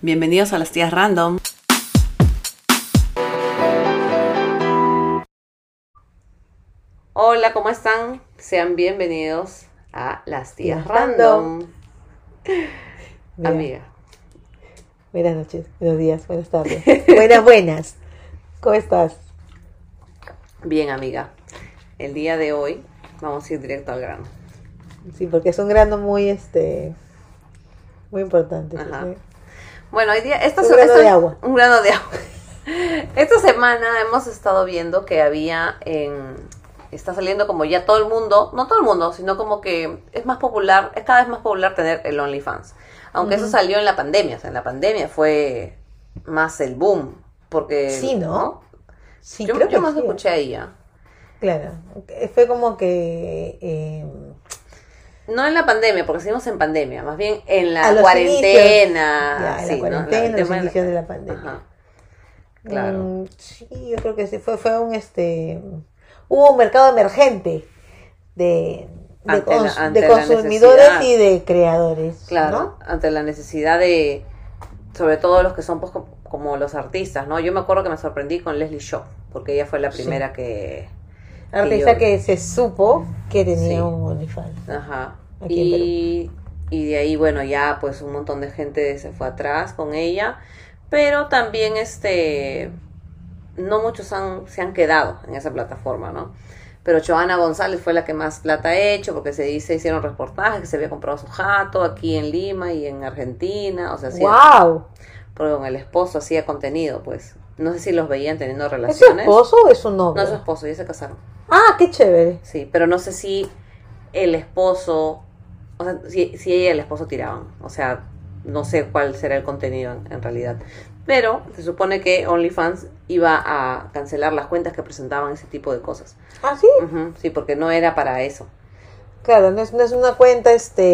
Bienvenidos a las tías random. Hola, ¿cómo están? Sean bienvenidos a las tías random. Amiga. Buenas noches, buenos días, buenas tardes. Buenas. ¿Cómo estás? Bien, amiga. El día de hoy vamos a ir directo al grano. Sí, porque es un grano muy importante. Ajá. ¿Sí? Bueno, hoy día Un grano de agua. Un grano de agua. Esta semana hemos estado viendo que está saliendo como ya todo el mundo, no todo el mundo, sino como que es cada vez más popular tener el OnlyFans. Aunque eso salió en la pandemia, o sea, en la pandemia fue más el boom, porque... Sí, ¿no? Sí, yo creo más que lo sí. escuché a ella. Claro, fue como que... No en la pandemia, porque seguimos en pandemia, más bien en la a los cuarentena. inicios, Sí, en la cuarentena, ¿no? los inicios de la pandemia. Ajá. Claro. Sí, yo creo que sí, fue hubo un mercado emergente de consumidores y de creadores. Claro, ¿no? ante la necesidad de, sobre todo los que son pues, como los artistas, ¿no? Yo me acuerdo que me sorprendí con Leslie Shaw, porque ella fue la primera que... Artista que se supo que tenía Sí. un OnlyFans. Ajá. Aquí Y de ahí, bueno, ya pues un montón de gente se fue atrás con ella, pero también no muchos se han quedado en esa plataforma, ¿no? Pero Joana González fue la que más plata ha hecho, porque hicieron reportajes que se había comprado su jato aquí en Lima y en Argentina, o sea, ¡wow! Porque con el esposo hacía contenido, pues. No sé si los veían teniendo ¿Es su relaciones. esposo o es su novio? No es su esposo, ya se casaron. Ah, qué chévere. Sí, pero no sé si el esposo, o sea, si ella y el esposo tiraban. O sea, no sé cuál será el contenido en realidad. Pero se supone que OnlyFans iba a cancelar las cuentas que presentaban ese tipo de cosas. ¿Ah, sí? Ujú, sí, porque no era para eso. Claro, no es una cuenta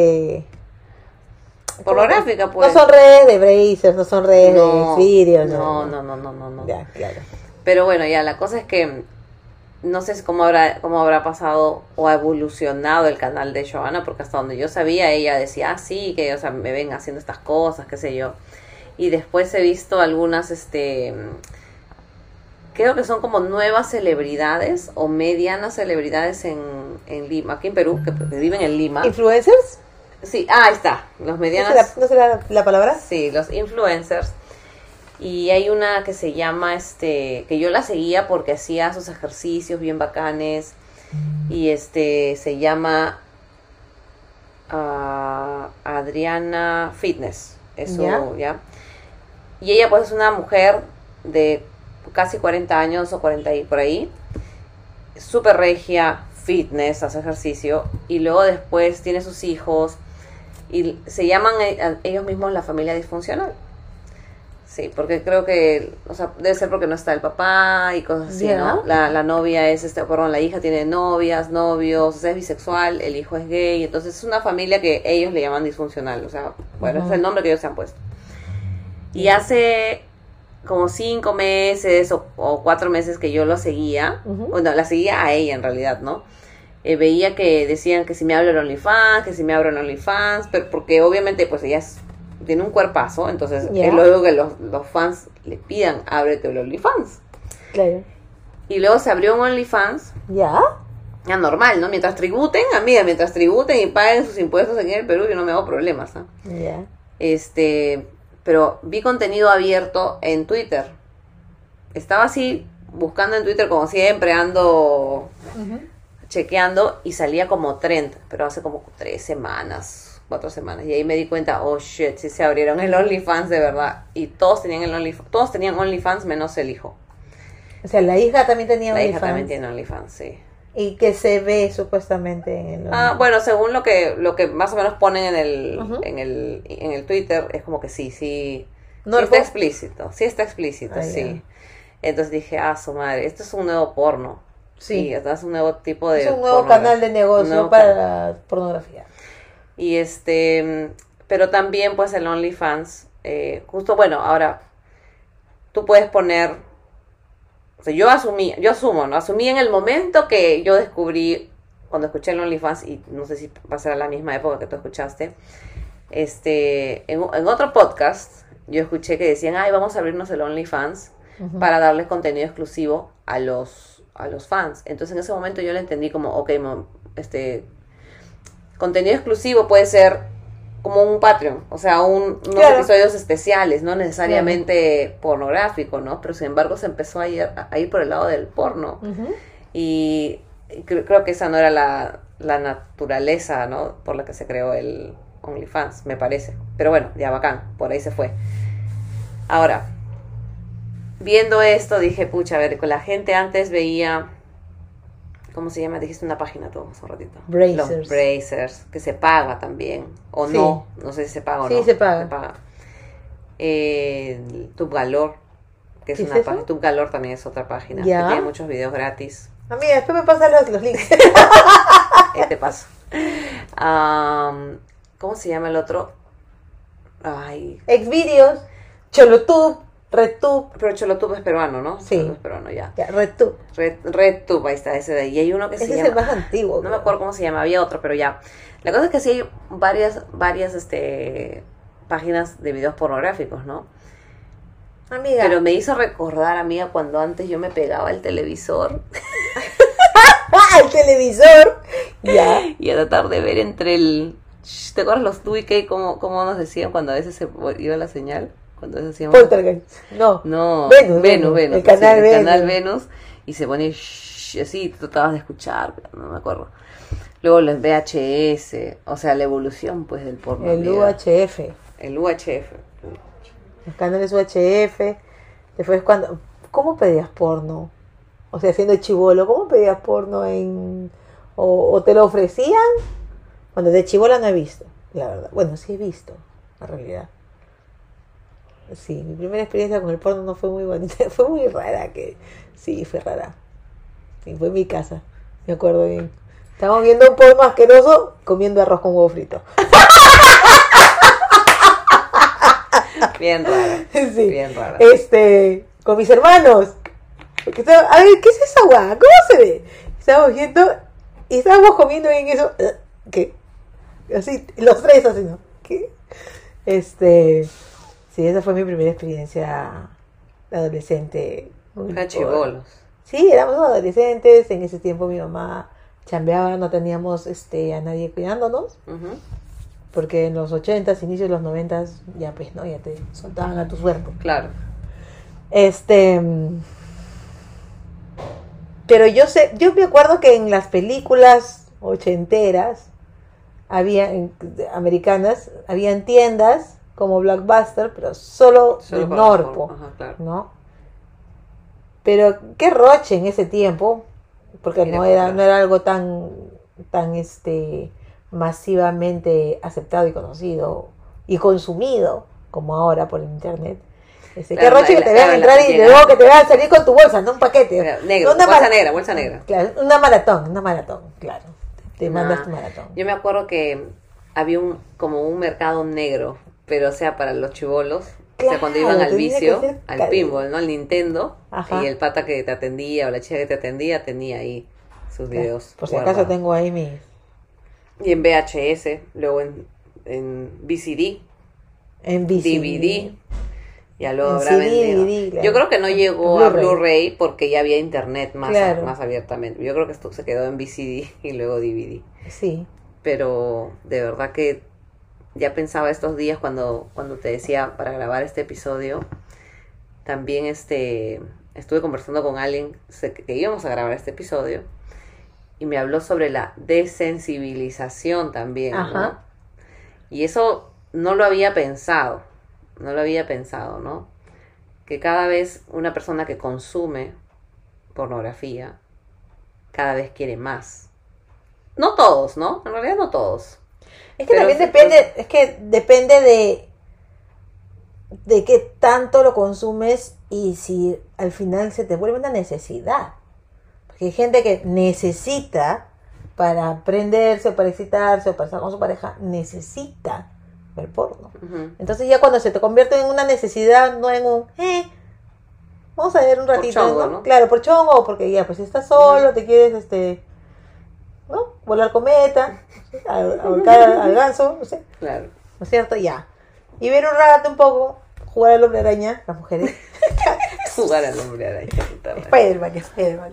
Pornográfica, pues. No son redes de Brazers, no son redes de Xvideos. No. Ya, claro. Pero bueno, ya la cosa es que no sé cómo habrá pasado o ha evolucionado el canal de Joana, porque hasta donde yo sabía ella decía, sí, que o sea, me ven haciendo estas cosas, qué sé yo. Y después he visto algunas, creo que son como nuevas celebridades o medianas celebridades en Lima, aquí en Perú, que viven en Lima. ¿Influencers? Sí, ahí está, los medianos. ¿No será la palabra? Sí, los influencers. Y hay una que se llama, que yo la seguía porque hacía sus ejercicios bien bacanes. Y se llama Adriana Fitness. Eso, ¿ya? Y ella pues es una mujer de casi 40 años o 40 y por ahí. Súper regia, fitness, hace ejercicio. Y luego después tiene sus hijos. Y se llaman ellos mismos la familia disfuncional. Sí, porque creo que, o sea, debe ser porque no está el papá y cosas así, ¿no? La novia la hija tiene novias, novios, o sea, es bisexual, el hijo es gay, entonces es una familia que ellos le llaman disfuncional, o sea, bueno, ese es el nombre que ellos se han puesto. Y hace como 5 meses o 4 meses que yo lo seguía, bueno, la seguía a ella en realidad, ¿no? Veía que decían que si me abro el OnlyFans, pero porque obviamente pues ella tiene un cuerpazo, entonces es luego que los fans le pidan, ábrete el OnlyFans. Claro. Y luego se abrió un OnlyFans. ¿Ya? Ya normal, ¿no? Mientras tributen y paguen sus impuestos aquí en el Perú, yo no me hago problemas, ¿no? Ya. Pero vi contenido abierto en Twitter. Estaba así, buscando en Twitter como siempre, ando chequeando y salía como trend, pero hace como 4 semanas. Y ahí me di cuenta, oh shit, sí se abrieron el OnlyFans de verdad. Y todos tenían OnlyFans menos el hijo. O sea, la hija también tenía La OnlyFans. hija también tiene OnlyFans, sí. Y que se ve supuestamente en el OnlyFans. Bueno, según lo que más o menos ponen en el Twitter, es como que sí. ¿No sí está explícito, sí. Ya. Entonces dije, su madre, esto es un nuevo porno. Sí, esto es un nuevo tipo de... Es un nuevo canal de negocio para la pornografía. Y pero también pues el OnlyFans, justo bueno, ahora, tú puedes poner, o sea, yo asumo, ¿no? Asumí en el momento que yo descubrí, cuando escuché el OnlyFans, y no sé si va a ser a la misma época que tú escuchaste, en otro podcast, yo escuché que decían, ay, vamos a abrirnos el OnlyFans para darles contenido exclusivo a los fans. Entonces en ese momento yo le entendí como, ok, contenido exclusivo puede ser como un Patreon, o sea, unos episodios especiales, no necesariamente pornográfico, ¿no? Pero sin embargo se empezó a ir por el lado del porno. Y creo que esa no era la naturaleza, ¿no? Por la que se creó el OnlyFans, me parece. Pero bueno, ya bacán, por ahí se fue. Ahora, viendo esto, dije, pucha, a ver, con la gente antes veía... ¿Cómo se llama? Dijiste una página tú hace un ratito. Brazers. Los Brazers, que se paga también. O sí. No sé si se paga o no. Sí, se paga. Tubgalore, que es una página. Tubgalore también es otra página. Que tiene muchos videos gratis. Amiga, después me pasan los links. Te paso. ¿Cómo se llama el otro? Ay. Xvideos, Cholotube, RedTube. Pero Cholotube es peruano, ¿no? Sí. Cholotube es peruano, ya. RedTube. RedTube, ahí está, ese de ahí. Y hay uno que se llama... Ese es el más antiguo. No me acuerdo cómo se llama, había otro, pero ya. La cosa es que sí hay varias páginas de videos pornográficos, ¿no? Amiga. Pero me hizo recordar, amiga, cuando antes yo me pegaba el televisor. ¡El televisor! Ya. Y a tratar de ver entre el... ¿Te acuerdas los Tuike cómo nos decían cuando a veces se iba la señal? Cuando decíamos... Poltergeist. No. Venus. El canal Venus. El canal Venus. Y se ponía así, tú tratabas de escuchar, pero no me acuerdo. Luego los VHS, o sea, la evolución pues del porno. El UHF. El UHF. Los canales UHF. Después cuando... ¿Cómo pedías porno? O sea, siendo chibolo, ¿cómo pedías porno o te lo ofrecían? Cuando de chibola no he visto, la verdad. Bueno, sí he visto, en realidad. Sí, mi primera experiencia con el porno no fue muy bonita, fue muy rara, sí, fue rara. Sí, fue en mi casa, me acuerdo bien. Estábamos viendo un porno asqueroso comiendo arroz con huevo frito. Bien rara. Sí. Bien rara. Con mis hermanos. A ver, ¿qué es esa guada? ¿Cómo se ve? Estábamos viendo y estábamos comiendo en eso. ¿Qué? Así, los tres así, ¿no? ¿Qué? Sí, esa fue mi primera experiencia de adolescente. Chibolos. Sí, éramos adolescentes. En ese tiempo mi mamá chambeaba, no teníamos a nadie cuidándonos. Porque en los 80s, inicios de los 90s, ya pues, ¿no? Ya te soltaban a tu suerte. Claro. Pero yo me acuerdo que en las películas ochenteras americanas, habían tiendas como Blockbuster, pero solo de Norpo, claro. ¿no? Pero qué roche en ese tiempo, porque no era algo tan masivamente aceptado y conocido y consumido como ahora por el internet. Qué roche que te vean entrar y luego que te vean salir con tu bolsa, no un paquete. Negro, bolsa negra. Claro, una maratón, claro. Te mandas tu maratón. Yo me acuerdo que había como un mercado negro, pero o sea, para los chibolos, claro, o sea, cuando iban al vicio, al pinball, ¿no? Al Nintendo, y el pata que te atendía o la chica que te atendía tenía ahí sus videos. Por si acaso tengo ahí mis... Y en VHS, luego en VCD, en VCD. DVD, ya luego habrá vendido. DVD, claro. Yo creo que no llegó a Blu-ray porque ya había internet más abiertamente. Yo creo que esto se quedó en VCD y luego DVD. Sí. Pero de verdad que ya pensaba estos días cuando te decía para grabar este episodio, también estuve conversando con alguien que íbamos a grabar este episodio y me habló sobre la desensibilización también, ¿no? Y eso no lo había pensado, ¿no? Que cada vez una persona que consume pornografía, cada vez quiere más. No todos, ¿no? En realidad no todos. Es que también depende de qué tanto lo consumes y si al final se te vuelve una necesidad. Porque hay gente que necesita para prenderse o para excitarse o para estar con su pareja, necesita ver porno. Entonces ya cuando se te convierte en una necesidad, no en un vamos a ver un ratito, por chongo, ¿no? Claro, por chongo, o porque ya pues estás solo, te quieres ¿no? Volar cometa, ahorcar al ganso, no sé. Claro. ¿No es cierto? Ya. Y ver un rato un poco, jugar al hombre araña, las mujeres. Jugar al hombre araña. Spiderman.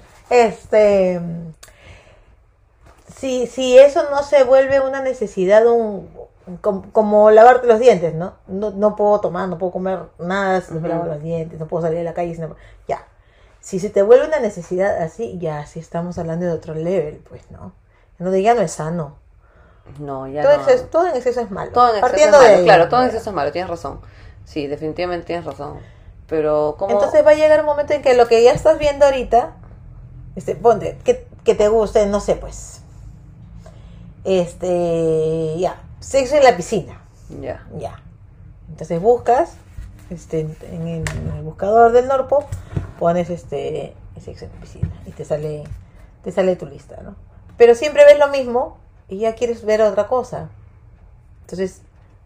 Si eso no se vuelve una necesidad, como lavarte los dientes, ¿no? No puedo tomar, no puedo comer nada si no me lavo los dientes, no puedo salir a la calle, ya. Si se te vuelve una necesidad así, ya, sí estamos hablando de otro level, pues, ¿no? Ya no es sano. No, ya todo no. Todo en exceso es malo. Todo en exceso Partiendo es malo, de ahí, claro, todo en exceso es malo, tienes razón. Sí, definitivamente tienes razón. Pero ¿cómo? Entonces va a llegar un momento en que lo que ya estás viendo ahorita, ponte, que te guste, no sé, pues, ya, sexo en la piscina. Ya. Entonces buscas, en el buscador del Norpo, pones sexo en la piscina y te sale tu lista, ¿no? Pero siempre ves lo mismo y ya quieres ver otra cosa. Entonces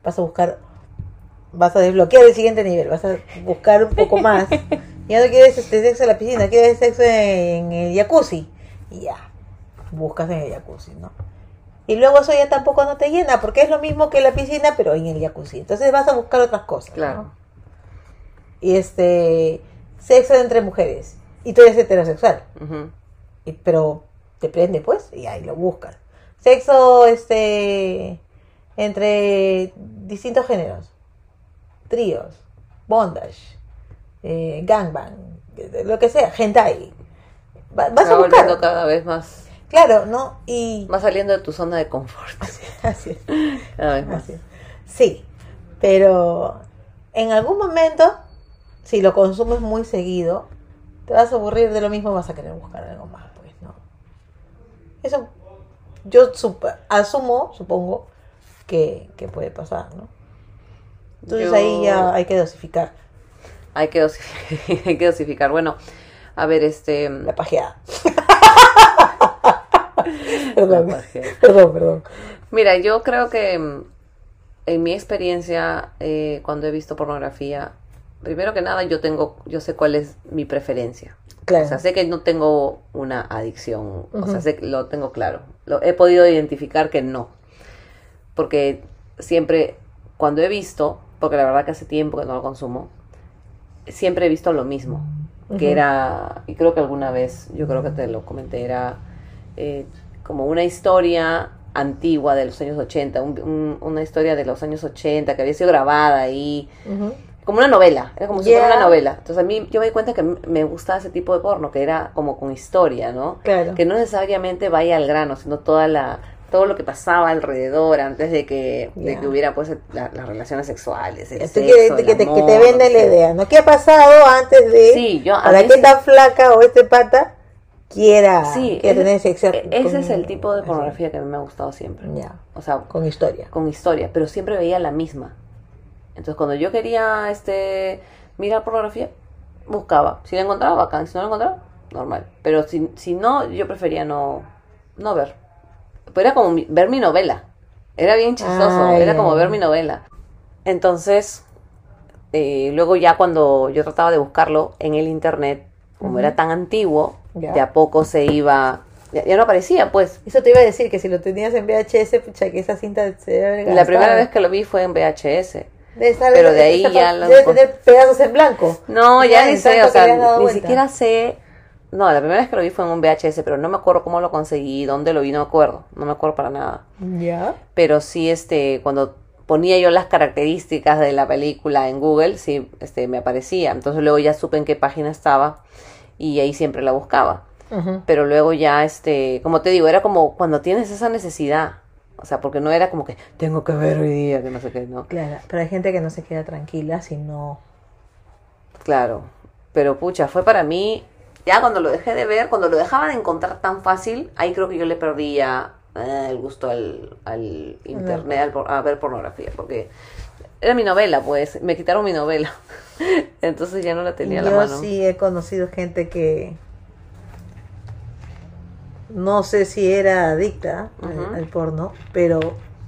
vas a desbloquear el siguiente nivel, vas a buscar un poco más. Ya no quieres sexo en la piscina, quieres sexo en el jacuzzi. Y ya, buscas en el jacuzzi, ¿no? Y luego eso ya tampoco no te llena, porque es lo mismo que la piscina, pero en el jacuzzi. Entonces vas a buscar otras cosas, claro, ¿no? Y sexo entre mujeres. Y tú eres heterosexual. Uh-huh. Pero te prende, pues, y ahí lo buscas. Sexo, entre distintos géneros. Tríos, bondage, gangbang, lo que sea, hentai. Vas a buscar. Volviendo cada vez más. Claro, ¿no? Y vas saliendo de tu zona de confort. Así es. Cada vez más. Así es. Sí, pero en algún momento, si lo consumes muy seguido, te vas a aburrir de lo mismo, vas a querer buscar algo más, pues, ¿no? Eso yo supongo que puede pasar, ¿no? Entonces ahí ya hay que dosificar. Hay que dosificar. Bueno, a ver, La pajeada. Perdón. Mira, yo creo que en mi experiencia, cuando he visto pornografía, primero que nada yo sé cuál es mi preferencia. Claro. O sea, sé que no tengo una adicción, o sea, sé que lo tengo claro. He podido identificar que no. Porque siempre, cuando he visto, porque la verdad que hace tiempo que no lo consumo, siempre he visto lo mismo. Que era, y creo que alguna vez, yo creo que te lo comenté, era como una historia antigua de los años 80, una historia de los años 80 que había sido grabada ahí, como una novela, era como si fuera una novela. Entonces a mí, yo me di cuenta que me gustaba ese tipo de porno, que era como con historia, ¿no? Claro. Que no necesariamente vaya al grano, sino todo lo que pasaba alrededor antes de que hubiera pues las relaciones sexuales, el sexo, que te venden la idea, ¿no? ¿Qué ha pasado antes de para que esta flaca o este pata quiera tener sexo? Ese es el tipo de pornografía que a mí me ha gustado siempre. Ya. O sea, con historia, pero siempre veía la misma. Entonces cuando yo quería mirar pornografía, buscaba. Si la encontraba, bacán. Si no la encontraba, normal. Pero si no, yo prefería no ver. Pero era como ver mi novela. Era bien chistoso. Era como ver mi novela. Entonces, luego ya cuando yo trataba de buscarlo en el internet, como era tan antiguo, de a poco se iba... Ya no aparecía, pues. Eso te iba a decir, que si lo tenías en VHS, pucha, que esa cinta se debe haber gastado. La primera vez que lo vi fue en VHS. Pero de ahí ya... Debe tener pedazos en blanco. No, ya ni sé, o sea, ni siquiera sé... No, la primera vez que lo vi fue en un VHS, pero no me acuerdo cómo lo conseguí, dónde lo vi, no me acuerdo para nada. Ya. Pero sí, cuando ponía yo las características de la película en Google, sí, me aparecía. Entonces luego ya supe en qué página estaba y ahí siempre la buscaba. Pero luego ya, como te digo, era como cuando tienes esa necesidad. O sea, porque no era como que tengo que ver hoy día, que no sé qué, ¿no? Claro, pero hay gente que no se queda tranquila si no... Claro, pero pucha, fue para mí... Ya cuando lo dejé de ver, cuando lo dejaba de encontrar tan fácil, ahí creo que yo le perdía el gusto al internet, a ver pornografía, porque era mi novela, pues, me quitaron mi novela, entonces ya no la tenía a la mano. Yo sí he conocido gente que no sé si era adicta al porno, pero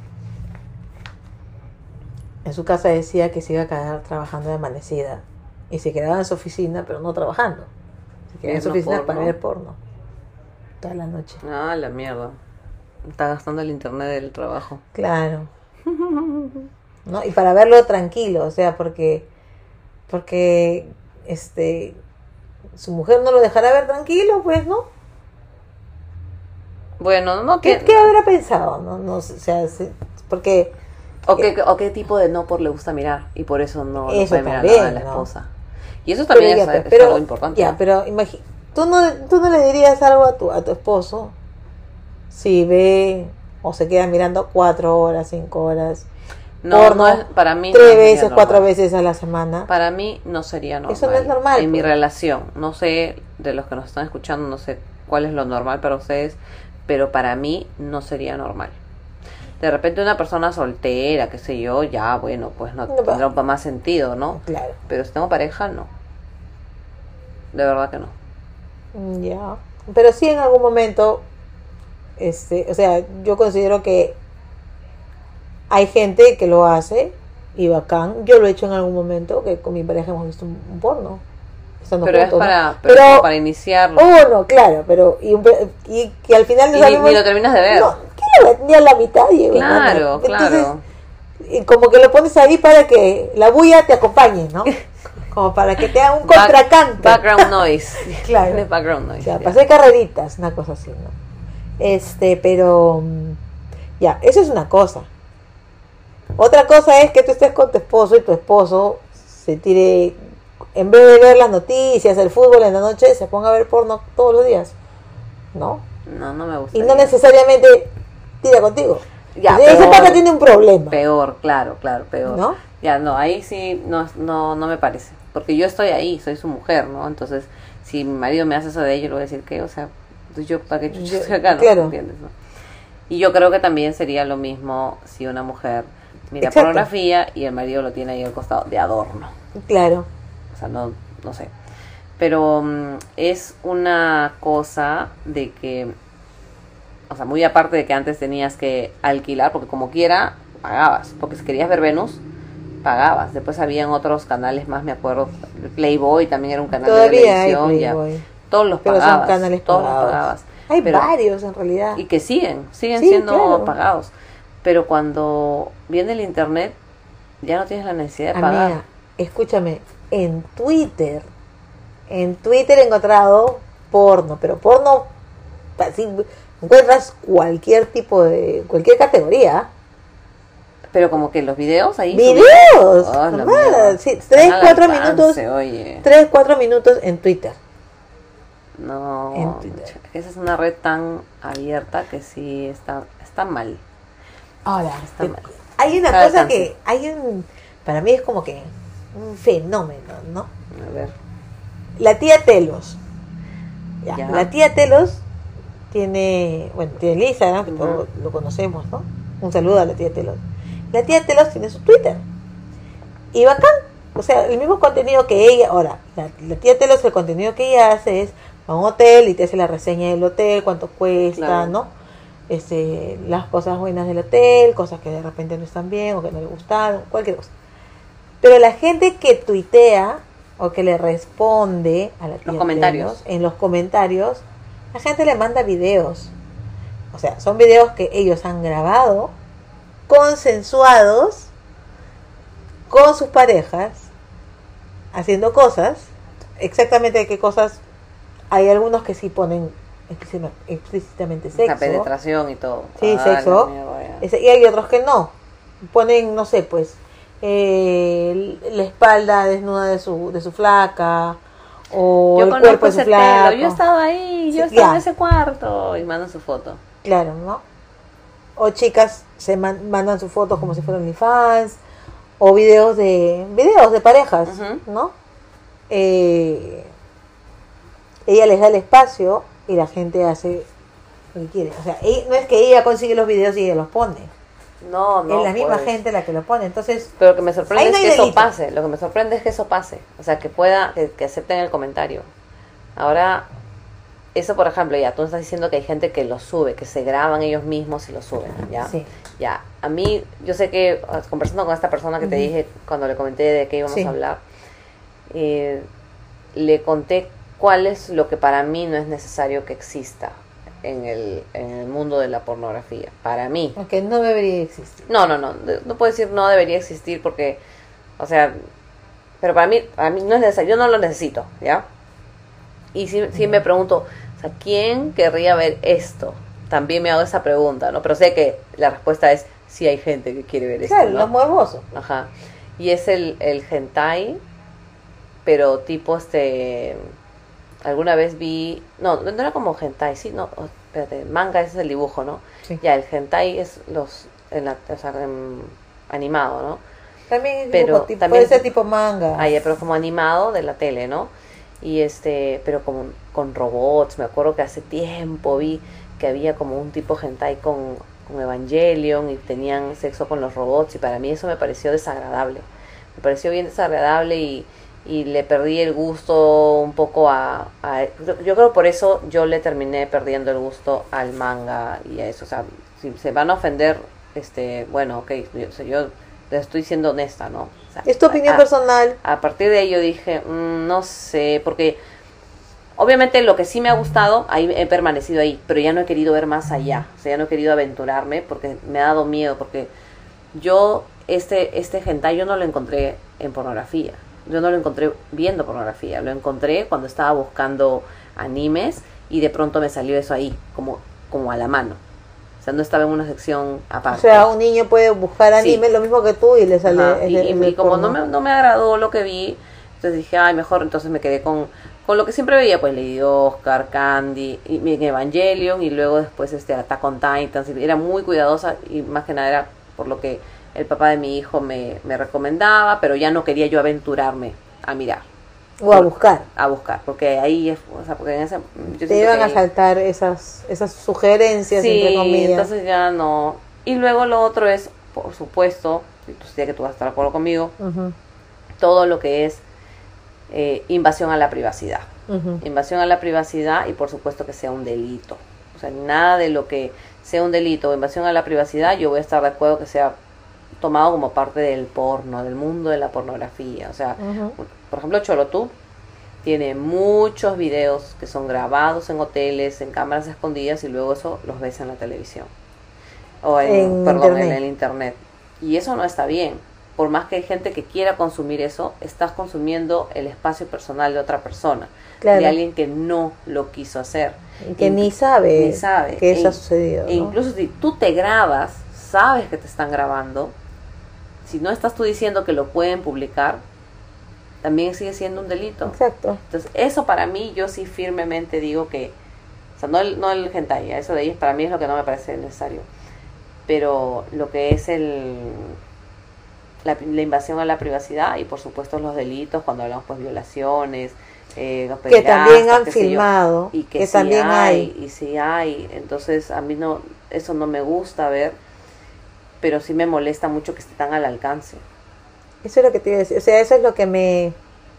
en su casa decía que se iba a quedar trabajando de amanecida y se quedaba en su oficina, pero no trabajando. Que en su oficina para ver porno toda la noche. Ah, la mierda. Está gastando el internet del trabajo. Claro. ¿No? Y para verlo tranquilo, o sea, porque porque su mujer no lo dejará ver tranquilo, pues, ¿no? Bueno, no ¿Qué habrá pensado? No, o sea, porque o qué tipo de no por le gusta mirar y por eso no le eso puede mirar también, nada a la ¿no? esposa. Y eso también es algo importante. Ya, pero imagínate, tú no le dirías algo a tu esposo si ve o se queda mirando 4 horas, 5 horas, porno, para mí 3 no sería veces, normal. 4 veces a la semana. Para mí no sería normal. Eso no es normal, en mi pues. relación. No sé, de los que nos están escuchando, no sé cuál es lo normal para ustedes, pero para mí no sería normal. De repente una persona soltera, qué sé yo, ya, bueno, pues no tendrá más sentido, ¿no? Claro. Pero si tengo pareja, no. De verdad que no. Ya. Pero sí en algún momento, o sea, yo considero que hay gente que lo hace y bacán. Yo lo he hecho en algún momento, que con mi pareja hemos visto un porno. Estando Pero juntos, es para, ¿no? pero es como para iniciarlo. No, claro, pero y que al final Ni lo terminas de ver. No, ni a la mitad llego. Claro, Entonces, claro. y como que lo pones ahí para que la bulla te acompañe, ¿no? Como para que te haga un contracante. Background noise. Claro. Background noise. O sea, para hacer carreritas, una cosa así, ¿no? Pero ya, eso es una cosa. Otra cosa es que tú estés con tu esposo y tu esposo se tire, en vez de ver las noticias, el fútbol en la noche, se ponga a ver porno todos los días, ¿no? No me gusta. Y no necesariamente tira contigo. Ya, ese pata tiene un problema. Peor, claro, peor. ¿No? Ya, no, ahí sí no me parece. Porque yo estoy ahí, soy su mujer, ¿no? Entonces, si mi marido me hace eso de ello, le voy a decir que, o sea, pues yo, ¿para qué chucha estoy acá? ¿No? Claro. ¿Entiendes? ¿No? Y yo creo que también sería lo mismo si una mujer mira Exacto. pornografía y el marido lo tiene ahí al costado de adorno. Claro. O sea, no sé. Pero es una cosa de que, o sea, muy aparte de que antes tenías que alquilar, porque como quiera, pagabas. Porque si querías ver Venus, pagabas. Después habían otros canales más, me acuerdo. Playboy también era un canal de televisión. Hay Playboy. Ya. Todos los pero pagabas. Son canales todos pagados. los pagabas. Hay varios en realidad. Y que siguen Sí, siendo claro. pagados. Pero cuando viene el internet, ya no tienes la necesidad de pagar. Amiga, escúchame, en Twitter he encontrado porno, pero porno, así, encuentras cualquier categoría. Pero como que los videos ahí. ¡Videos! Oh, Nada, sí, 3-4 minutos. Oye. 3-4 minutos en Twitter. No, En Twitter. esa es una red tan abierta que sí está mal. Ahora, Está mal. hay una Cada cosa alcance. que para mí es como que un fenómeno, ¿no? A ver. La tía Telos. Ya. La tía Telos tiene el Instagram, que Ujú. todos lo conocemos, ¿no? Un saludo a la tía Telos. La tía Telos tiene su Twitter. Y bacán. O sea, el mismo contenido que ella. Ahora, la tía Telos, el contenido que ella hace es a un hotel y te hace la reseña del hotel, cuánto cuesta, Claro. ¿no? Las cosas buenas del hotel, cosas que de repente no están bien o que no le gustaron, cualquier cosa. Pero la gente que tuitea o que le responde a la tía Los comentarios. Telos, en los comentarios, la gente le manda videos. O sea, son videos que ellos han grabado, consensuados, con sus parejas, haciendo cosas. Exactamente qué cosas. Hay algunos que sí ponen explícitamente sexo. La penetración y todo. Sí, Ah, sexo. la mierda, Y hay otros que no. Ponen, no sé, pues, la espalda desnuda de su flaca, o yo el conozco cuerpo de ese su flaca. telo, yo estaba ahí, yo Sí, estaba ya. en ese cuarto y mandan su foto. Claro, ¿no? O chicas se mandan sus fotos como si fueran OnlyFans, o videos de parejas, Ujú. ¿no? Ella les da el espacio y la gente hace lo que quiere. O sea, no es que ella consigue los videos y ella los pone. No, Es la misma pues. gente la que lo pone. Entonces, Pero lo que me sorprende ahí es no hay que eso delito. pase. Lo que me sorprende es que eso pase. O sea, que acepten el comentario. Ahora, eso por ejemplo, ya tú estás diciendo que hay gente que lo sube, que se graban ellos mismos y lo suben, ¿ya? Sí. Ya, a mí, yo sé que conversando con esta persona que te Ujú. dije cuando le comenté de qué íbamos Sí. a hablar, le conté cuál es lo que para mí no es necesario que exista en el mundo de la pornografía. Para mí. aunque no debería existir. No puedo decir no debería existir porque, o sea, Pero para mí no es necesario, yo no lo necesito, ¿ya? Y sí me pregunto, o sea, ¿quién querría ver esto? También me hago esa pregunta, ¿no? Pero sé que la respuesta es, sí hay gente que quiere ver Claro, esto, ¿no? los morbosos. Ajá. Y es el hentai, pero tipo alguna vez vi, no era como hentai, sí, no, espérate, manga ese es el dibujo, ¿no? Sí. Ya, el hentai es animado, ¿no? También es Pero dibujo, también puede ser tipo manga. Ah, ya, pero como animado de la tele, ¿no? Y pero como con robots, me acuerdo que hace tiempo vi que había como un tipo hentai con Evangelion y tenían sexo con los robots y para mí eso me pareció desagradable. Me pareció bien desagradable y le perdí el gusto un poco yo creo por eso yo le terminé perdiendo el gusto al manga y a eso. O sea, si se van a ofender, bueno, ok, yo les estoy siendo honesta, ¿no? O sea, Es tu opinión personal. A partir de ahí yo dije, no sé, porque obviamente lo que sí me ha gustado, ahí he permanecido ahí, pero ya no he querido ver más allá, o sea, ya no he querido aventurarme porque me ha dado miedo, porque yo, este hentai yo no lo encontré en pornografía, yo no lo encontré viendo pornografía, lo encontré cuando estaba buscando animes y de pronto me salió eso ahí, como a la mano. O sea, no estaba en una sección aparte. O sea, un niño puede buscar anime, lo mismo que tú, y le sale... Ajá, y como no me agradó lo que vi, entonces dije, ay, mejor, entonces me quedé con lo que siempre veía, pues Lady Oscar, Candy, y Evangelion, y luego después Attack on Titan. Era muy cuidadosa y más que nada era por lo que el papá de mi hijo me recomendaba, pero ya no quería yo aventurarme a mirar. O a buscar. A buscar, porque ahí, o sea, porque en ese... Te iban a saltar esas sugerencias, sí, entre comillas. Entonces ya no. Y luego lo otro es, por supuesto, y tú sé que tú vas a estar de acuerdo conmigo, todo lo que es invasión a la privacidad. Invasión a la privacidad y por supuesto que sea un delito. O sea, nada de lo que sea un delito o invasión a la privacidad, yo voy a estar de acuerdo que sea tomado como parte del porno, del mundo de la pornografía. O sea, por ejemplo, Cholotube tiene muchos videos que son grabados en hoteles, en cámaras escondidas y luego eso los ves en la televisión. O en el internet. Y eso no está bien. Por más que hay gente que quiera consumir eso, estás consumiendo el espacio personal de otra persona. Claro. De alguien que no lo quiso hacer. Y que ni sabe que eso ha sucedido. E incluso si tú te grabas, sabes que te están grabando, si no estás tú diciendo que lo pueden publicar, también sigue siendo un delito. Exacto. Entonces, eso para mí, yo sí firmemente digo que, o sea, no el hentai, eso de ahí para mí es lo que no me parece necesario. Pero lo que es la invasión a la privacidad y por supuesto los delitos, cuando hablamos pues violaciones, que también han filmado, y que sí también hay, y sí hay, entonces a mí no, eso no me gusta ver, pero sí me molesta mucho que esté tan al alcance. Eso es lo que te iba a decir, o sea, eso es lo que me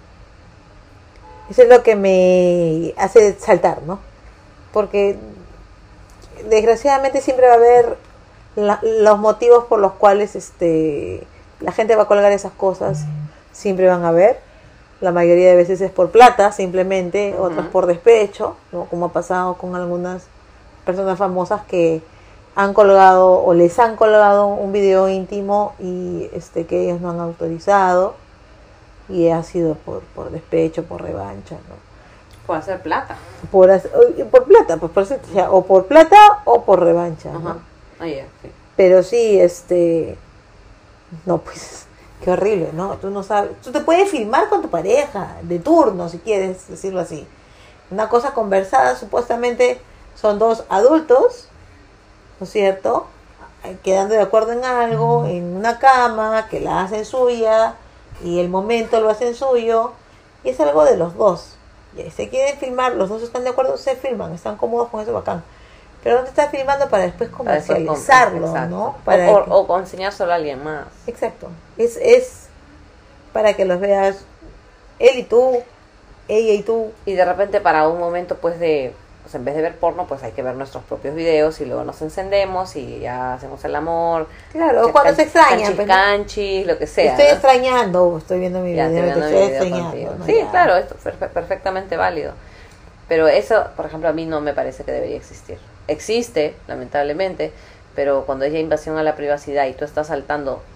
hace saltar, ¿no? Porque desgraciadamente siempre va a haber los motivos por los cuales la gente va a colgar esas cosas, siempre van a haber. La mayoría de veces es por plata, simplemente, otras por despecho, ¿no? Como ha pasado con algunas personas famosas que han colgado o les han colgado un video íntimo y que ellos no han autorizado y ha sido por despecho, por revancha, ¿no? Por hacer plata. Por plata, pues o por plata o por revancha, ¿no? Sí. Pero sí, no, pues qué horrible, ¿no? Tú no sabes, tú te puedes filmar con tu pareja de turno, si quieres decirlo así. Una cosa conversada, supuestamente son dos adultos, ¿no es cierto? Quedando de acuerdo en algo, en una cama, que la hacen suya, y el momento lo hacen suyo, y es algo de los dos. Y se quieren filmar, los dos están de acuerdo, se filman, están cómodos con eso, bacán. Pero no te estás filmando para después comercializarlo, ¿no? O enseñárselo a alguien más. Exacto. Es para que los veas él y tú, ella y tú. Y de repente para un momento pues pues en vez de ver porno, pues hay que ver nuestros propios videos y luego nos encendemos y ya hacemos el amor. Claro, o cuando se extrañan. Canchis, lo que sea. Estoy extrañando, estoy viendo mi video, estoy extrañando. ¿no? Sí, ya. Claro, esto es perfectamente válido. Pero eso, por ejemplo, a mí no me parece que debería existir. Existe, lamentablemente, pero cuando es ya invasión a la privacidad y tú estás saltando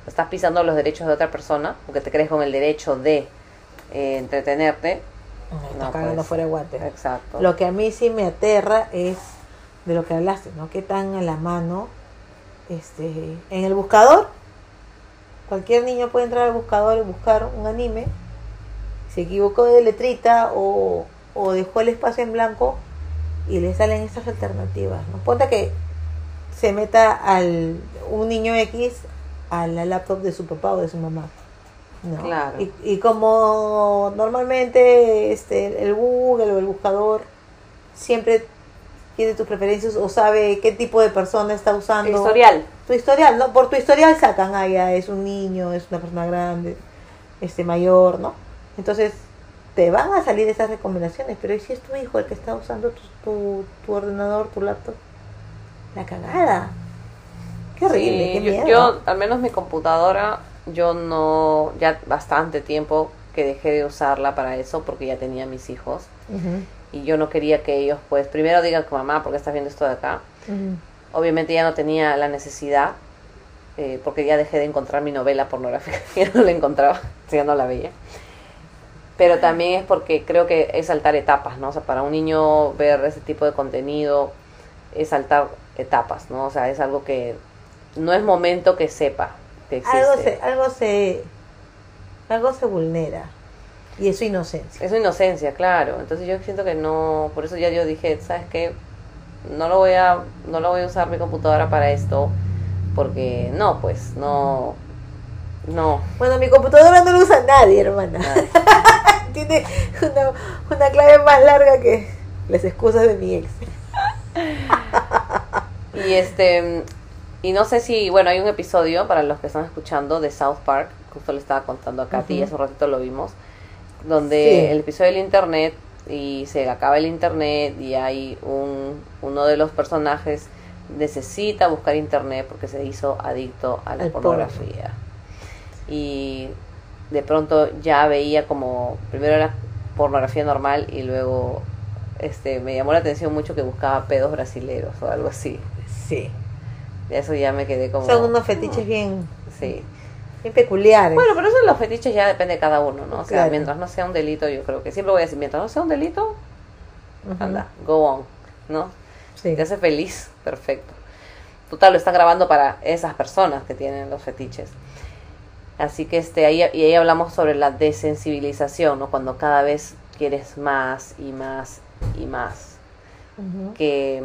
estás pisando los derechos de otra persona, porque te crees con el derecho de entretenerte. Estás cagando fuera de guante. Exacto. Lo que a mí sí me aterra es de lo que hablaste, ¿no? ¿Qué tan a la mano en el buscador? Cualquier niño puede entrar al buscador y buscar un anime. Se equivocó de letrita o dejó el espacio en blanco y le salen estas alternativas, ¿no? Ponte que se meta un niño X a la laptop de su papá o de su mamá, ¿no? Claro. Y como normalmente el Google o el buscador siempre tiene tus preferencias o sabe qué tipo de persona está usando. Historial. Tu historial, ¿no? Por tu historial sacan, ya es un niño, es una persona grande, mayor, ¿no? Entonces, te van a salir esas recomendaciones, pero ¿y si es tu hijo el que está usando tu ordenador, tu laptop? La cagada. Qué horrible, Sí, qué miedo. yo, al menos mi computadora, yo no, ya bastante tiempo que dejé de usarla para eso porque ya tenía mis hijos. Uh-huh. Y yo no quería que ellos, pues, primero digan que mamá, ¿por qué estás viendo esto de acá? Uh-huh. Obviamente ya no tenía la necesidad, porque ya dejé de encontrar mi novela pornográfica, ya no la encontraba, ya no la veía. Pero también es porque creo que es saltar etapas, ¿no? O sea, para un niño ver ese tipo de contenido es saltar etapas, ¿no? O sea, es algo que no es momento que sepa que existe. Algo se vulnera. Y es su inocencia. Es su inocencia, claro. Entonces yo siento que no, por eso ya yo dije, ¿sabes qué? No lo voy a usar mi computadora para esto, porque no. Bueno, mi computadora no lo usa nadie, hermana. Tiene una clave más larga que las excusas de mi ex. Y no sé si, bueno, hay un episodio para los que están escuchando de South Park, justo le estaba contando a Katy, y hace un ratito lo vimos, donde el episodio del internet, y se acaba el internet y hay uno de los personajes necesita buscar internet porque se hizo adicto a la pornografía. Y de pronto ya veía como, primero era pornografía normal y luego me llamó la atención mucho que buscaba pedos brasileros o algo así. Sí. De eso ya me quedé como... Son unos fetiches bien peculiares. Bueno, pero eso de los fetiches ya depende de cada uno, ¿no? O sea, claro. Mientras no sea un delito, yo creo que siempre voy a decir, mientras no sea un delito, anda, go on, ¿no? Sí. Te hace feliz, perfecto. Total, lo están grabando para esas personas que tienen los fetiches. Así que ahí hablamos sobre la desensibilización, ¿no? Cuando cada vez quieres más y más y más. Que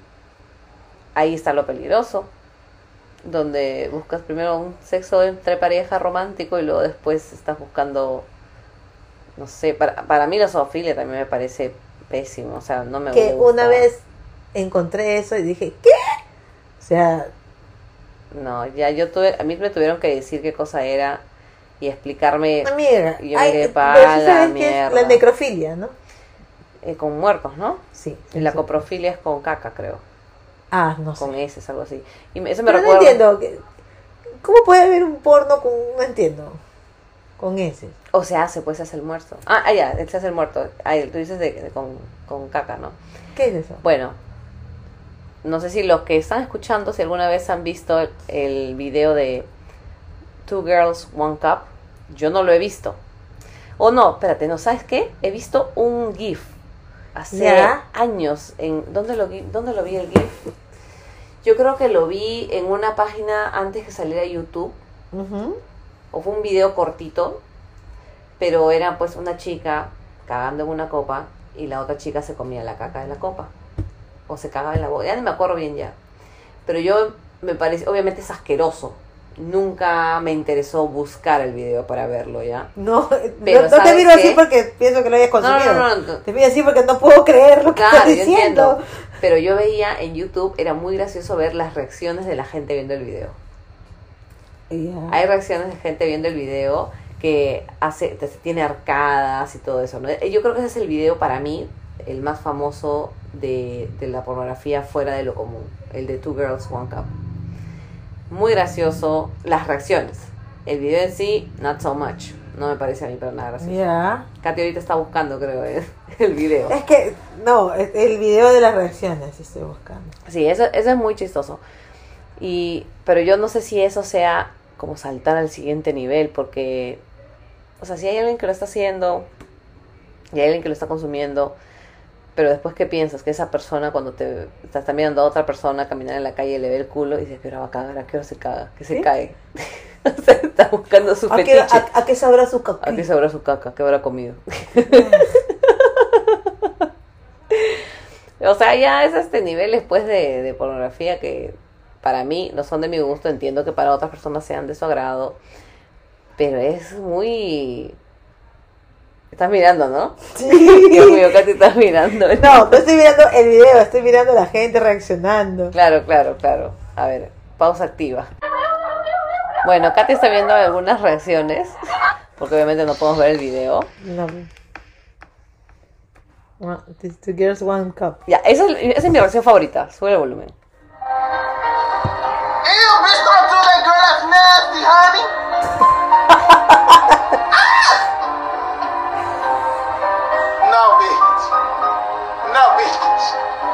ahí está lo peligroso, donde buscas primero un sexo entre pareja romántico y luego después estás buscando, no sé, para mí la zoofilia también me parece pésimo, o sea, no me gusta. Que una vez encontré eso y dije, ¿qué? O sea... No, ya a mí me tuvieron que decir qué cosa era y explicarme. Amiga, y yo me quedé la mierda. Que es la necrofilia, ¿no? Con muertos, ¿no? Sí. Y la coprofilia es con caca, creo. Ah, no sé. Con heces, algo así. Y eso me Pero recuerda... no entiendo. ¿Cómo puede haber un porno con... No entiendo. Con heces. O se hace el muerto. Ya, se hace el muerto. Tú dices con caca, ¿no? ¿Qué es eso? Bueno, no sé si los que están escuchando, si alguna vez han visto el video de Two Girls, One Cup, yo no lo he visto. O no, espérate, ¿no sabes qué? He visto un GIF hace años. ¿Dónde lo vi el GIF? Yo creo que lo vi en una página antes que saliera YouTube. O fue un video cortito, pero era pues una chica cagando en una copa y la otra chica se comía la caca de la copa. O se cagaba en la boca, ya no me acuerdo bien ya. Pero me parece, obviamente es asqueroso. Nunca me interesó buscar el video para verlo, ¿ya? No, pero no te miro así porque pienso que lo hayas consumido. No. Te miro así porque no puedo creer lo que estás diciendo. Entiendo. Pero yo veía en YouTube, era muy gracioso ver las reacciones de la gente viendo el video. Hay reacciones de gente viendo el video que tiene arcadas y todo eso, ¿no? Yo creo que ese es el video para mí, el más famoso de la pornografía fuera de lo común, el de Two Girls, One Cup. Muy gracioso las reacciones. El video en sí, not so much. No me parece a mí para nada gracioso. Katy ahorita está buscando, creo, el video. Es que, no, el video de las reacciones estoy buscando. Sí, eso es muy chistoso. Pero yo no sé si eso sea como saltar al siguiente nivel, porque, o sea, si hay alguien que lo está haciendo y hay alguien que lo está consumiendo, pero después que piensas que esa persona, cuando te estás mirando a otra persona caminar en la calle, le ve el culo y dices, pero va a cagar, ¿a qué hora se caga? Que se ¿Sí? cae. O sea, está buscando su fetiche. ¿A qué sabrá su caca? ¿A qué sabrá su caca? ¿Qué habrá comido? O sea, ya es niveles pues de pornografía que para mí no son de mi gusto. Entiendo que para otras personas sean de su agrado, pero es muy... Estás mirando, ¿no? Sí. Dios mío, casi estás mirando. No estoy mirando el video, estoy mirando a la gente reaccionando. Claro. A ver, pausa activa. Bueno, Katy está viendo algunas reacciones, porque obviamente no podemos ver el video. No. These two girls, one cup. Ya, esa es mi reacción favorita. Sube el volumen. Ew, bitch, don't do that, girl. That's nasty, honey. No, bitch. No, bitch.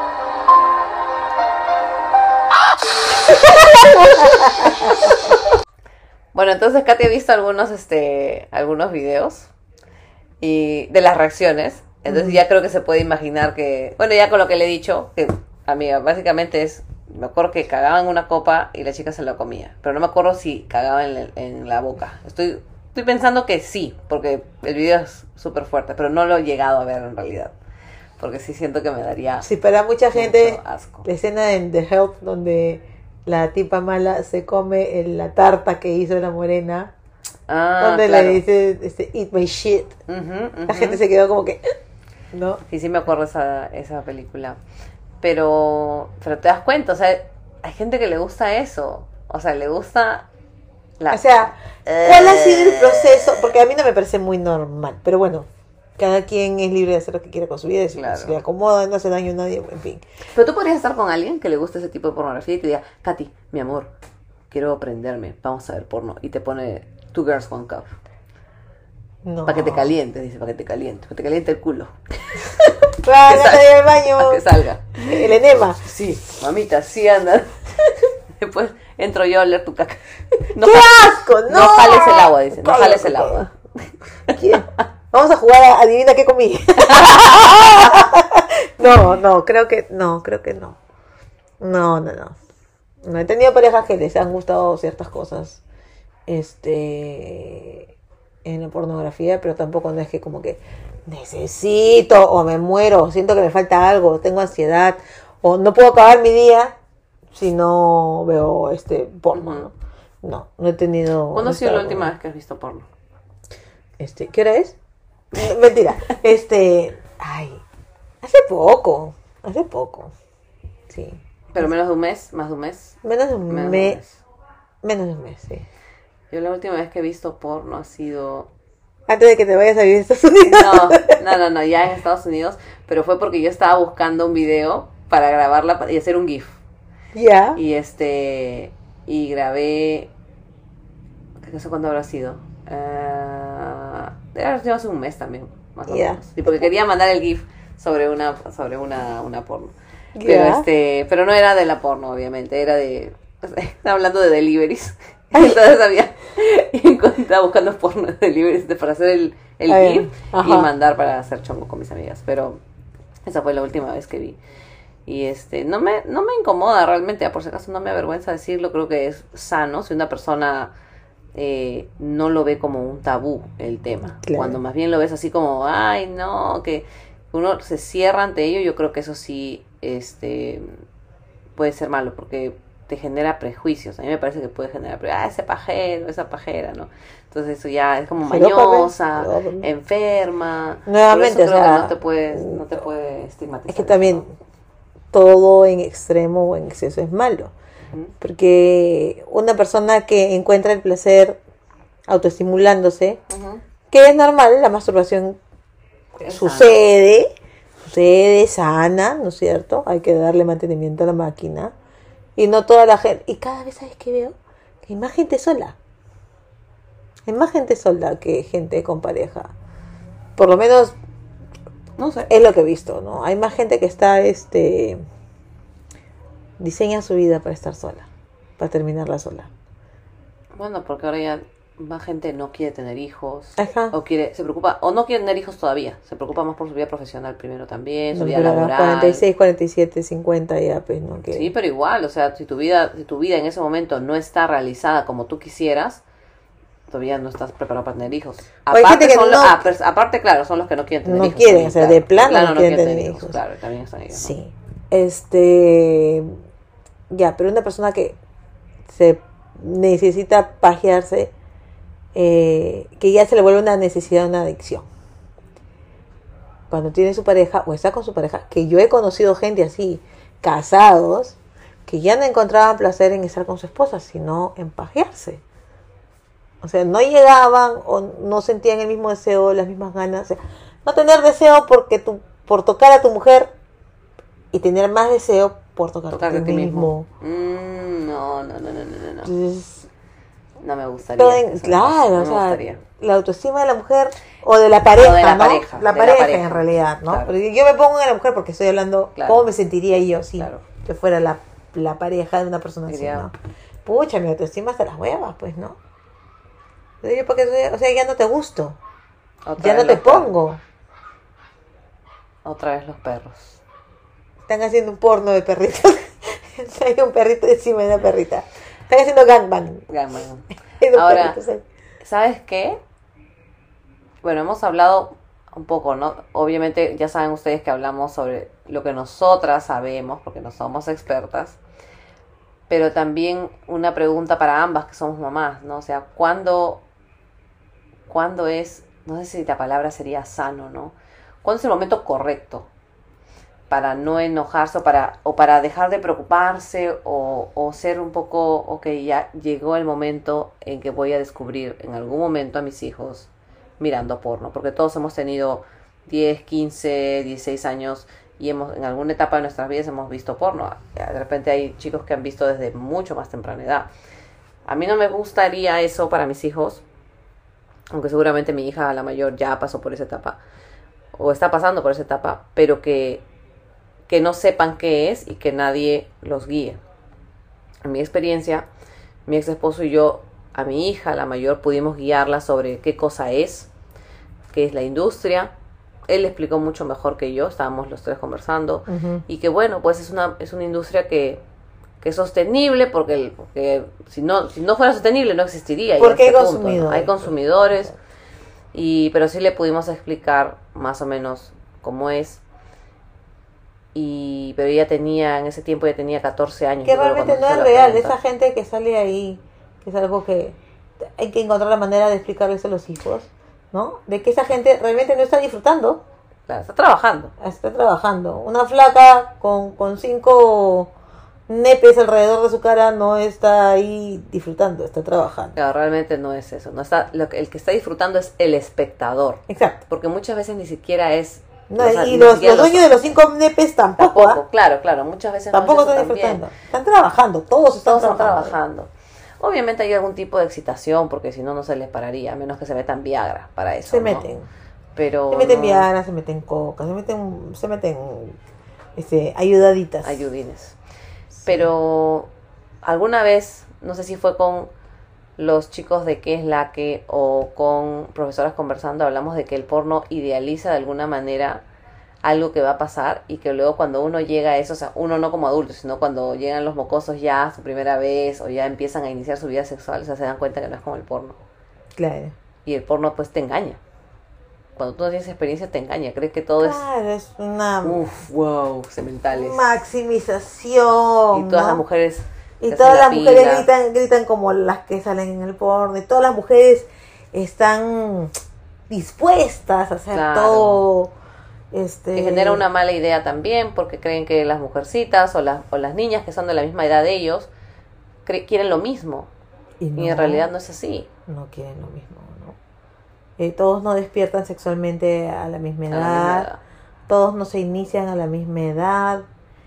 Bueno, entonces Katy ha visto algunos videos y de las reacciones. Entonces ya creo que se puede imaginar que... Bueno, ya con lo que le he dicho, que, amiga, básicamente es... Me acuerdo que cagaba en una copa y la chica se la comía. Pero no me acuerdo si cagaba en la boca. Estoy pensando que sí, porque el video es súper fuerte, pero no lo he llegado a ver en realidad. Porque sí siento que me daría... Sí, para mucha gente, mucho asco. la escena en The Help donde la tipa mala se come la tarta que hizo la morena, donde claro. le dice, eat my shit. La gente se quedó como que... ¿No? Sí me acuerdo esa película. Pero te das cuenta, o sea, hay gente que le gusta eso. O sea, le gusta O sea, ¿cuál ha sido el proceso? Porque a mí no me parece muy normal, pero bueno, cada quien es libre de hacer lo que quiera con su vida, y si Claro. se le acomoda, no hace daño a nadie, en fin. Pero tú podrías estar con alguien que le guste ese tipo de pornografía y te diga, Katy, mi amor, quiero aprenderme, vamos a ver porno. Y te pone Two Girls, One Cup. No. Para que te calientes, dice, para que te caliente el culo. Claro, Que anda salga. al baño. Para que salga. El enema. Sí, mamita, sí anda. Después entro yo a oler tu caca. No, ¡Qué asco! ¡No! No jales el agua, dice, no Cállate. jales el agua. ¿Quién? Vamos a jugar a adivina qué comí. No, creo que no. No. No he tenido parejas que les han gustado ciertas cosas en la pornografía, pero tampoco no es que como que necesito o me muero, o siento que me falta algo, tengo ansiedad o no puedo acabar mi día si no veo porno, ¿no? No he tenido. ¿Cuándo ha sido la última vez que has visto porno? ¿Qué hora es? No, mentira. Ay, hace poco. Sí. ¿Pero menos de un mes? ¿Más de un mes? Menos de un Menos de un mes. mes. Menos de un mes, sí. Yo la última vez que he visto porno ha sido... Antes de que te vayas a vivir a Estados Unidos. No, ya en Estados Unidos, pero fue porque yo estaba buscando un video para grabarla y hacer un GIF. Ya. Y y grabé, no sé cuándo habrá sido. Debe haber sido hace un mes también, más o Ya. menos. Y porque quería mandar el GIF sobre una porno. Ya. Pero no era de la porno, obviamente, era de... Estaba hablando de deliveries. Entonces estaba buscando porno de deliveries para hacer el GIF y mandar para hacer chongo con mis amigas. Pero esa fue la última vez que vi. Y no me incomoda realmente, por si acaso no me avergüenza decirlo, creo que es sano si una persona no lo ve como un tabú el tema. Claro. Cuando más bien lo ves así como, ay no, que uno se cierra ante ello, yo creo que eso sí puede ser malo porque te genera prejuicios. A mí me parece que puede generar ese pajero, esa pajera, ¿no? Entonces eso ya es como mañosa, enferma. Nuevamente, por eso creo o sea, que no te puede estigmatizar. Es que también todo en extremo o en exceso es malo. Porque una persona que encuentra el placer autoestimulándose, que es normal, la masturbación sucede sana, ¿no es cierto? Hay que darle mantenimiento a la máquina. Y no toda la gente. Y cada vez, ¿sabes qué veo? Que hay más gente sola. Hay más gente sola que gente con pareja. Por lo menos, no sé, es lo que he visto, ¿no? Hay más gente que está, diseña su vida para estar sola, para terminarla sola. Bueno, porque ahora ya más gente no quiere tener hijos. Ajá. O se preocupa, o no quiere tener hijos todavía. Se preocupa más por su vida profesional primero también, su No, vida pero a los laboral. 46, 47, 50 ya, pues, ¿no? Que... Sí, pero igual, o sea, si tu vida en ese momento no está realizada como tú quisieras, todavía no estás preparado para tener hijos. Hay Aparte, gente que no- aparte, claro, son los que no quieren tener No hijos. quieren, también, o sea, claro. de plano no quieren tener hijos. Claro, también están ellos. ¿no? Sí. Ya, pero una persona que se necesita pajearse, que ya se le vuelve una necesidad, una adicción. Cuando tiene su pareja o está con su pareja, que yo he conocido gente así, casados, que ya no encontraban placer en estar con su esposa, sino en pajearse. O sea, no llegaban o no sentían el mismo deseo, las mismas ganas. O sea, no tener deseo por tocar a tu mujer y tener más deseo por tocarte Tocarte a ti mismo. No. Entonces, No me gustaría. claro, no o me sea, gustaría. la autoestima de la mujer o de la pareja, O de la ¿no? pareja, La de la pareja pareja. en realidad, ¿no? Claro. Porque yo me pongo en la mujer porque estoy hablando Claro. cómo me sentiría yo si Claro. yo fuera la pareja de una persona así, Diría- ¿no? Pucha, mi autoestima hasta las huevas, pues, ¿no? Entonces, yo porque o sea, ya no te gusto, Otra ya vez no te los perros. pongo. Otra vez los perros. Están haciendo un porno de perritos. Hay un perrito encima de una perrita. Están haciendo gangbang. Gangbang. Hay dos Ahora, perritos ahí. ¿sabes qué? Bueno, hemos hablado un poco, ¿no? Obviamente ya saben ustedes que hablamos sobre lo que nosotras sabemos, porque no somos expertas, pero también una pregunta para ambas que somos mamás, ¿no? O sea, ¿cuándo es, no sé si la palabra sería sano, ¿no? ¿Cuándo es el momento correcto para no enojarse o para dejar de preocuparse o ser un poco, ok, ya llegó el momento en que voy a descubrir en algún momento a mis hijos mirando porno? Porque todos hemos tenido 10, 15, 16 años y en alguna etapa de nuestras vidas hemos visto porno. De repente hay chicos que han visto desde mucho más temprana edad. A mí no me gustaría eso para mis hijos, aunque seguramente mi hija, la mayor, ya pasó por esa etapa o está pasando por esa etapa, pero que no sepan qué es y que nadie los guíe. En mi experiencia, mi ex esposo y yo, a mi hija, la mayor, pudimos guiarla sobre qué cosa es, qué es la industria. Él le explicó mucho mejor que yo, estábamos los tres conversando, Ujú. y que bueno, pues es una industria que es sostenible, porque si no fuera sostenible no existiría. Porque ya hay a este punto, ¿no? consumidores. Hay consumidores, pero sí le pudimos explicar más o menos cómo es. Pero ella tenía, en ese tiempo ya tenía 14 años. Que yo creo, realmente cuando no hizo es la real, pregunta. esa gente que sale ahí, que es algo que hay que encontrar la manera de explicarles a los hijos, ¿no? De que esa gente realmente no está disfrutando, Claro, está trabajando. está trabajando. Una flaca con 5 nepes alrededor de su cara no está ahí disfrutando, está trabajando. Claro, realmente no es eso. El que está disfrutando es el espectador. Exacto. Porque muchas veces ni siquiera es... No, o sea, y ni los siquiera dueños de los 5 nepes tampoco, Tampoco, claro, muchas veces tampoco no es están eso también. disfrutando. Están trabajando, todos están Todos están trabajando. trabajando. Obviamente hay algún tipo de excitación, porque si no, no se les pararía, a menos que se metan Viagra para eso. Se ¿no? meten. Pero Se meten no- Viagra, se meten coca, se meten ayudaditas. ayudines. Pero alguna vez, no sé si fue con los chicos de Qué es la que o con profesoras conversando, hablamos de que el porno idealiza de alguna manera algo que va a pasar y que luego cuando uno llega a eso, o sea, uno no como adulto, sino cuando llegan los mocosos ya su primera vez o ya empiezan a iniciar su vida sexual, o sea, se dan cuenta que no es como el porno. Claro. Y el porno pues te engaña. Cuando tú no tienes experiencia te engaña, crees que todo Claro, es una wow, sementales. maximización. Y todas ¿no? las mujeres Y se todas hacen las la mujeres pila. gritan como las que salen en el porno. Y todas las mujeres están dispuestas a hacer Claro. todo. Que genera una mala idea también, porque creen que las mujercitas o las niñas que son de la misma edad de ellos quieren lo mismo. Y no, en realidad no es así. no quieren lo mismo, ¿no? Todos no despiertan sexualmente a la misma A edad. la misma edad. Todos no se inician a la misma edad.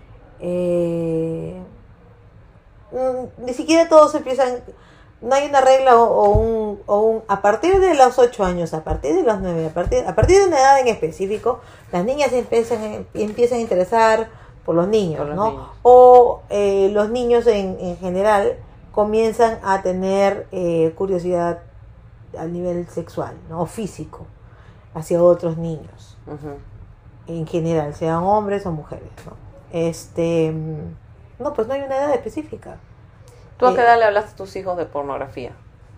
Ni siquiera todos empiezan. No hay una regla o un a partir de los 8 años, a partir de los 9, a partir de una edad en específico, las niñas empiezan a interesar por los niños, Por los ¿no? niños. O los niños en general comienzan a tener curiosidad a nivel sexual, ¿no? O físico, hacia otros niños, en general, sean hombres o mujeres, ¿no? No, pues no hay una edad específica. ¿Tú a qué edad le hablaste a tus hijos de pornografía?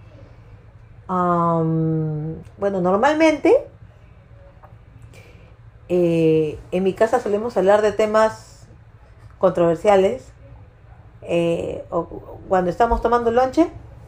Bueno, normalmente en mi casa solemos hablar de temas controversiales, o cuando estamos tomando lonche,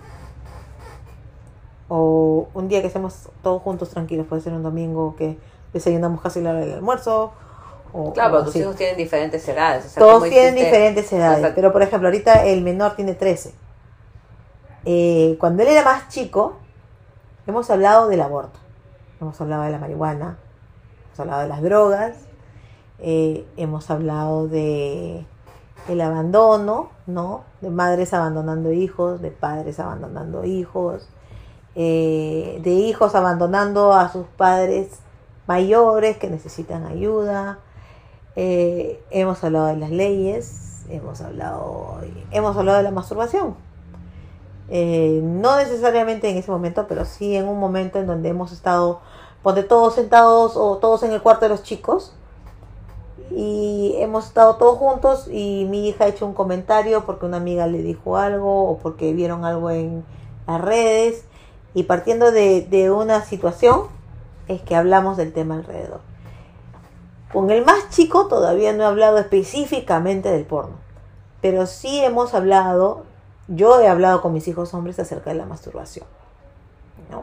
o un día que estemos todos juntos tranquilos, puede ser un domingo que desayunamos casi la hora del almuerzo. Claro, pero tus así. hijos tienen diferentes edades. O sea, Todos ¿cómo tienen hiciste? diferentes edades, O sea, pero por ejemplo, ahorita el menor tiene 13. Cuando él era más chico, hemos hablado del aborto, hemos hablado de la marihuana, hemos hablado de las drogas, hemos hablado de el abandono, ¿no? De madres abandonando hijos, de padres abandonando hijos, de hijos abandonando a sus padres mayores que necesitan ayuda. Hemos hablado de las leyes, hemos hablado de la masturbación. No necesariamente en ese momento, pero sí en un momento en donde hemos estado, ponte todos sentados o todos en el cuarto de los chicos, y hemos estado todos juntos y mi hija ha hecho un comentario porque una amiga le dijo algo o porque vieron algo en las redes, y partiendo de una situación es que hablamos del tema alrededor. Con el más chico todavía no he hablado específicamente del porno, pero sí yo he hablado con mis hijos hombres acerca de la masturbación, ¿no?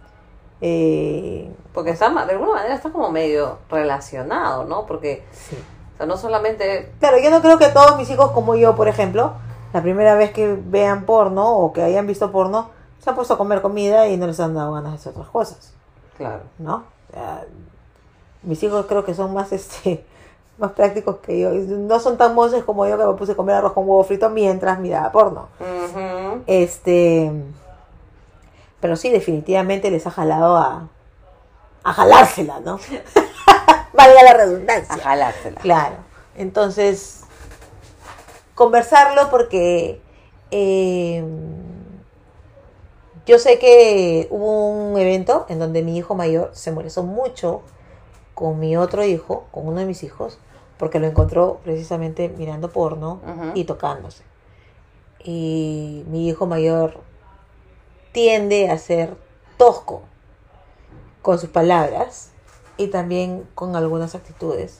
Porque de alguna manera está como medio relacionado, ¿no? Porque, Sí. o sea, no solamente... Claro, yo no creo que todos mis hijos, como yo, por ejemplo, la primera vez que vean porno o que hayan visto porno, se han puesto a comer comida y no les han dado ganas de hacer otras cosas, Claro. ¿no? Mis hijos creo que son más más prácticos que yo. No son tan monces como yo, que me puse a comer arroz con huevo frito mientras miraba porno. Ujú. Pero sí, definitivamente les ha jalado a jalársela, ¿no? Valga la redundancia. A jalársela. Claro. Entonces, conversarlo porque yo sé que hubo un evento en donde mi hijo mayor se molestó mucho con mi otro hijo, con uno de mis hijos, porque lo encontró precisamente mirando porno y tocándose. Y mi hijo mayor tiende a ser tosco con sus palabras y también con algunas actitudes.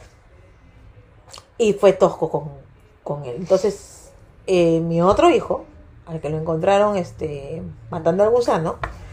Y fue tosco con él. Entonces, mi otro hijo, al que lo encontraron matando al gusano,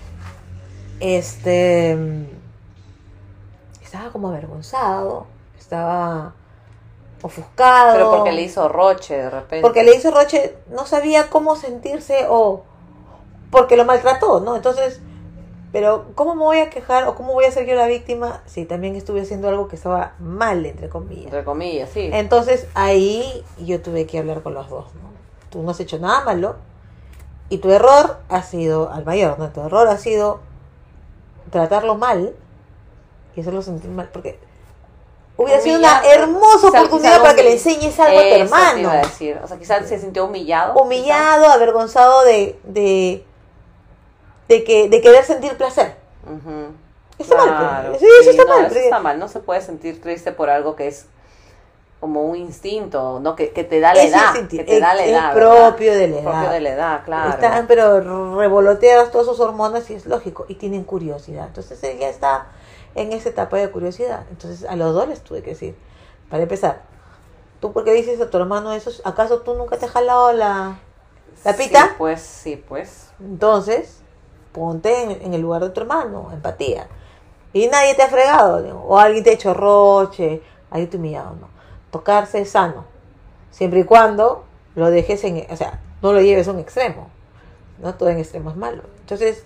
estaba como avergonzado, estaba ofuscado. Pero porque le hizo roche de repente. Porque le hizo roche, no sabía cómo sentirse o porque lo maltrató, ¿no? Entonces, pero ¿cómo me voy a quejar o cómo voy a ser yo la víctima si también estuve haciendo algo que estaba mal, entre comillas? Entre comillas, sí. Entonces, ahí yo tuve que hablar con los dos, ¿no? Tú no has hecho nada malo y tu error ha sido, al mayor, ¿no? Tu error ha sido tratarlo mal y hacerlo sentir mal, porque hubiera sido una hermosa oportunidad para que le enseñes algo a tu hermano. Te iba a decir. O sea, quizás se sintió humillado. Humillado, avergonzado de querer sentir placer. Ujú. Está mal, Claro, pues. Sí, eso está mal. Eso Porque está mal. No se puede sentir triste por algo que es como un instinto, ¿no? Que te da la es edad. instintivo, Que te da la es edad. propio de la edad. Propio de la edad, claro. Están pero revoloteadas todas sus hormonas y es lógico. Y tienen curiosidad. Entonces él ya está en esa etapa de curiosidad. Entonces a los dos les tuve que decir, para empezar, ¿tú por qué dices a tu hermano eso? ¿Acaso tú nunca te has jalado la pita? Sí, pues. Entonces, ponte en el lugar de tu hermano, empatía. Y nadie te ha fregado, digo, o alguien te ha hecho roche, alguien te ha humillado, no. Tocarse es sano, siempre y cuando lo dejes o sea, no lo lleves a un extremo, no todo en extremo es malo. Entonces,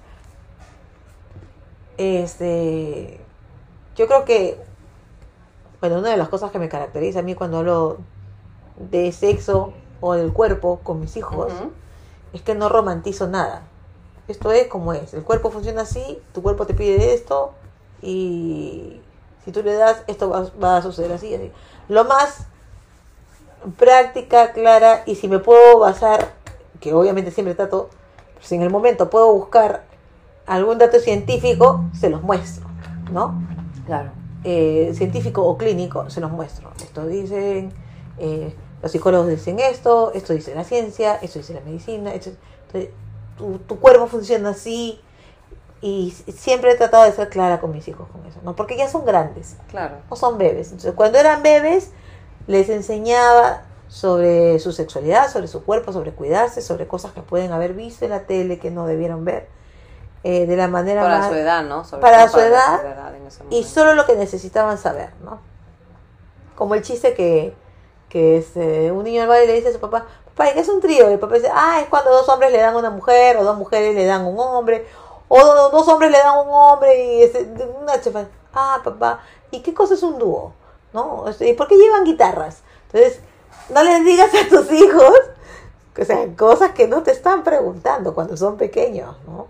yo creo que, bueno, una de las cosas que me caracteriza a mí cuando hablo de sexo o del cuerpo con mis hijos, es que no romantizo nada. Esto es como es, el cuerpo funciona así, tu cuerpo te pide esto y si tú le das, esto va a suceder así, así. Lo más práctica, clara, y si me puedo basar que obviamente siempre trato, pero si en el momento puedo buscar algún dato científico, se los muestro, ¿no? Claro. Científico o clínico, se los muestro. Esto dicen, los psicólogos dicen esto dice la ciencia, esto dice la medicina, entonces, tu cuerpo funciona así, y siempre he tratado de ser clara con mis hijos con eso, ¿no? Porque ya son grandes, Claro. no son bebés. Entonces, cuando eran bebés, les enseñaba sobre su sexualidad, sobre su cuerpo, sobre cuidarse, sobre cosas que pueden haber visto en la tele que no debieron ver, de la manera Para más... su edad, ¿no? Para todo su edad, en ese y momento. solo lo que necesitaban saber, ¿no? Como el chiste que es un niño al baile le dice a su papá, papá, ¿y qué es un trío? Y el papá dice, es cuando dos hombres le dan a una mujer, o dos mujeres le dan a un hombre, o dos hombres le dan a un hombre, y una chefa, papá, ¿y qué cosa es un dúo? ¿No? ¿Y por qué llevan guitarras? Entonces, no les digas a tus hijos, o sea, cosas que no te están preguntando cuando son pequeños, ¿no?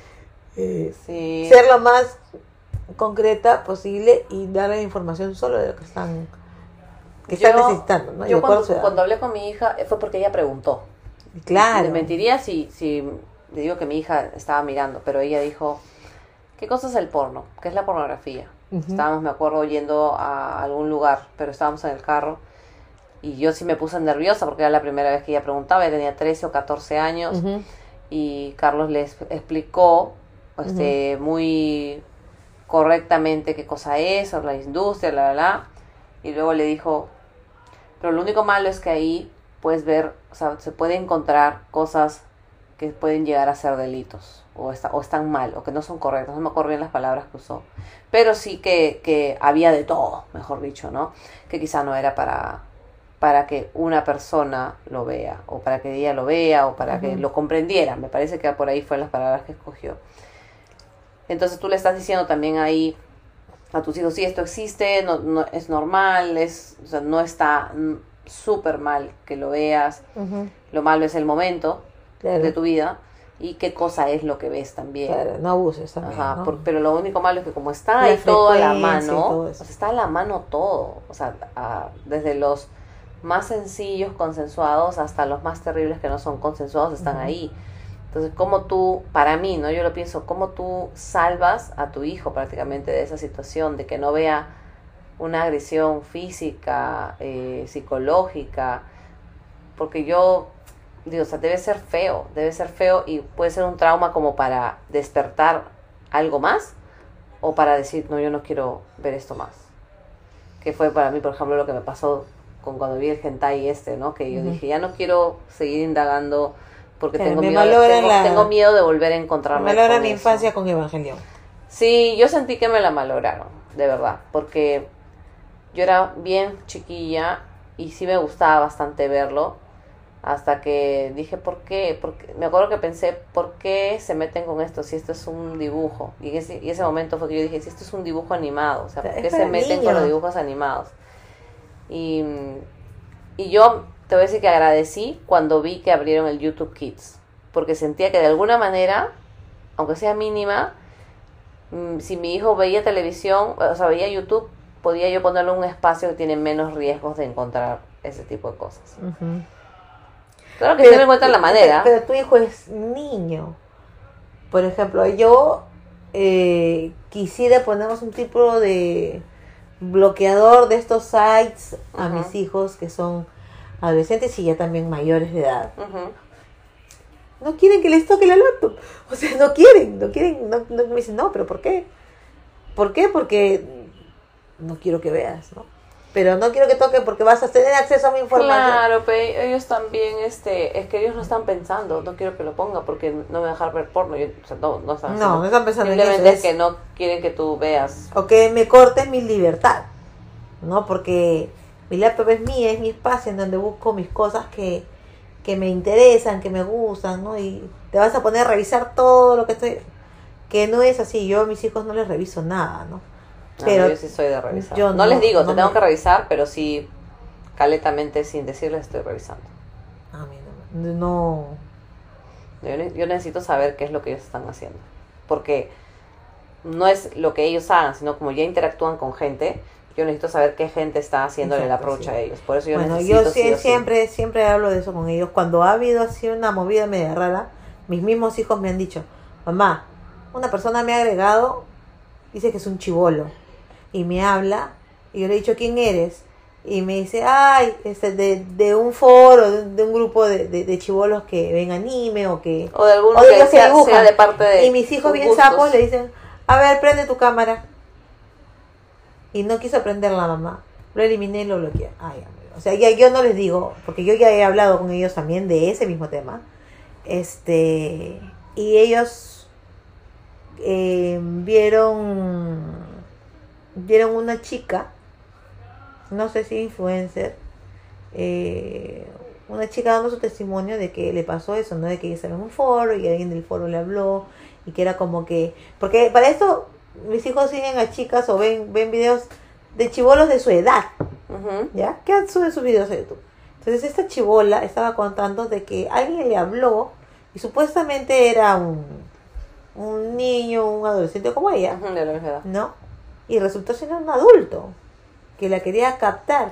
Sí. Ser lo más concreta posible y darle información solo de lo que están necesitando, ¿no? Yo cuando hablé con mi hija fue porque ella preguntó. Claro. Le mentiría si le digo que mi hija estaba mirando, pero ella dijo, ¿qué cosa es el porno? ¿Qué es la pornografía? Uh-huh. Estábamos, me acuerdo, yendo a algún lugar, pero estábamos en el carro y yo sí me puse nerviosa porque era la primera vez que ella preguntaba, ella tenía 13 o 14 años Uh-huh. y Carlos les explicó Uh-huh. muy correctamente qué cosa es, o la industria, y luego le dijo, pero lo único malo es que ahí puedes ver, o sea, se puede encontrar cosas que pueden llegar a ser delitos, o están mal, o que no son correctas, no me acuerdo bien las palabras que usó, pero sí que había de todo, mejor dicho, ¿no? Que quizá no era para que una persona lo vea, o para que ella lo vea, o para que lo comprendiera, me parece que por ahí fueron las palabras que escogió. Entonces tú le estás diciendo también ahí a tus hijos, sí, esto existe, no es normal, o sea, no está súper mal que lo veas, Uh-huh. lo malo es el momento Claro. de tu vida y qué cosa es lo que ves también. Claro, no abuses también, Ajá, ¿no? pero lo único malo es que como está La ahí todo a la frecuencia y mano, todo o eso. sea, está a la mano todo, o sea, desde los más sencillos consensuados hasta los más terribles que no son consensuados están Ujú. ahí. Entonces, ¿cómo tú, para mí, no, yo lo pienso, cómo tú salvas a tu hijo prácticamente de esa situación, de que no vea una agresión física, psicológica? Porque yo digo, o sea, debe ser feo y puede ser un trauma como para despertar algo más o para decir, no, yo no quiero ver esto más. Que fue para mí, por ejemplo, lo que me pasó cuando vi el hentai ¿no? Que yo Ujú. dije, ya no quiero seguir indagando porque Claro, tengo me miedo, malogra tengo miedo de volver a encontrarme Me malogra con mi eso. infancia con Evangelion. Sí, yo sentí que me la malograron, de verdad, porque yo era bien chiquilla y sí me gustaba bastante verlo, hasta que dije, ¿por qué? Porque me acuerdo que pensé, ¿por qué se meten con esto si esto es un dibujo? Y ese momento fue que yo dije, si esto es un dibujo animado, o sea, ¿por Es qué se para meten con niños. los dibujos animados? Y yo te voy a decir que agradecí cuando vi que abrieron el YouTube Kids, porque sentía que de alguna manera, aunque sea mínima, si mi hijo veía televisión, o sea, veía YouTube, podía yo ponerle un espacio que tiene menos riesgos de encontrar ese tipo de cosas. Ujú. Claro que siempre encuentran la manera. Pero tu hijo es niño. Por ejemplo, yo quisiera ponernos un tipo de bloqueador de estos sites a Ujú. mis hijos que son adolescentes y ya también mayores de edad. Ujú. No quieren que les toque la laptop. O sea, no quieren, me dicen, no, pero ¿por qué? ¿Por qué? Porque no quiero que veas, ¿no? Pero no quiero que toque porque vas a tener acceso a mi información. Claro, pero ellos también, es que ellos no están pensando, no quiero que lo ponga porque no me va a dejar ver porno. O sea, no están haciendo. No están pensando en Simplemente eso. es que no quieren que tú veas. O que me corten mi libertad, ¿no? Porque mi laptop es mía, es mi espacio en donde busco mis cosas que me interesan, que me gustan, ¿no? Y te vas a poner a revisar todo lo que estoy... Que no es así, yo a mis hijos no les reviso nada, ¿no? Pero yo sí soy de revisar. yo No les digo, te tengo me- que revisar, pero sí, caletamente, sin decirles, estoy revisando. A mí no... Yo necesito saber qué es lo que ellos están haciendo. Porque no es lo que ellos hagan, sino como ya interactúan con gente, yo necesito saber qué gente está haciéndole el Exacto, approach sí. a ellos. Por eso yo Bueno, necesito yo sí o sí. siempre hablo de eso con ellos. Cuando ha habido así una movida media rara, mis mismos hijos me han dicho, mamá, una persona me ha agregado, dice que es un chibolo, y me habla, y yo le he dicho, ¿quién eres? Y me dice, ay, de un foro, de un grupo de chibolos que ven anime o que... O de alguno o de que los que dibujan. sea de parte de Y mis hijos sus bien gustos. sapos le dicen, a ver, prende tu cámara. Y no quiso prender la mamá. Lo eliminé y lo bloqueé. Ay, amigo. O sea, ya yo no les digo, porque yo ya he hablado con ellos también de ese mismo tema. Y ellos vieron una chica, no sé si influencer, una chica dando su testimonio de que le pasó eso, ¿no? De que ella estaba en un foro y alguien del foro le habló y que era como que... Porque para esto mis hijos siguen a chicas o ven videos de chibolos de su edad, Ujú. ¿ya? Que suben sus videos a YouTube. Entonces esta chibola estaba contando de que alguien le habló y supuestamente era un niño, un adolescente como ella, Ujú, de la misma edad. ¿no? Y resultó ser un adulto que la quería captar.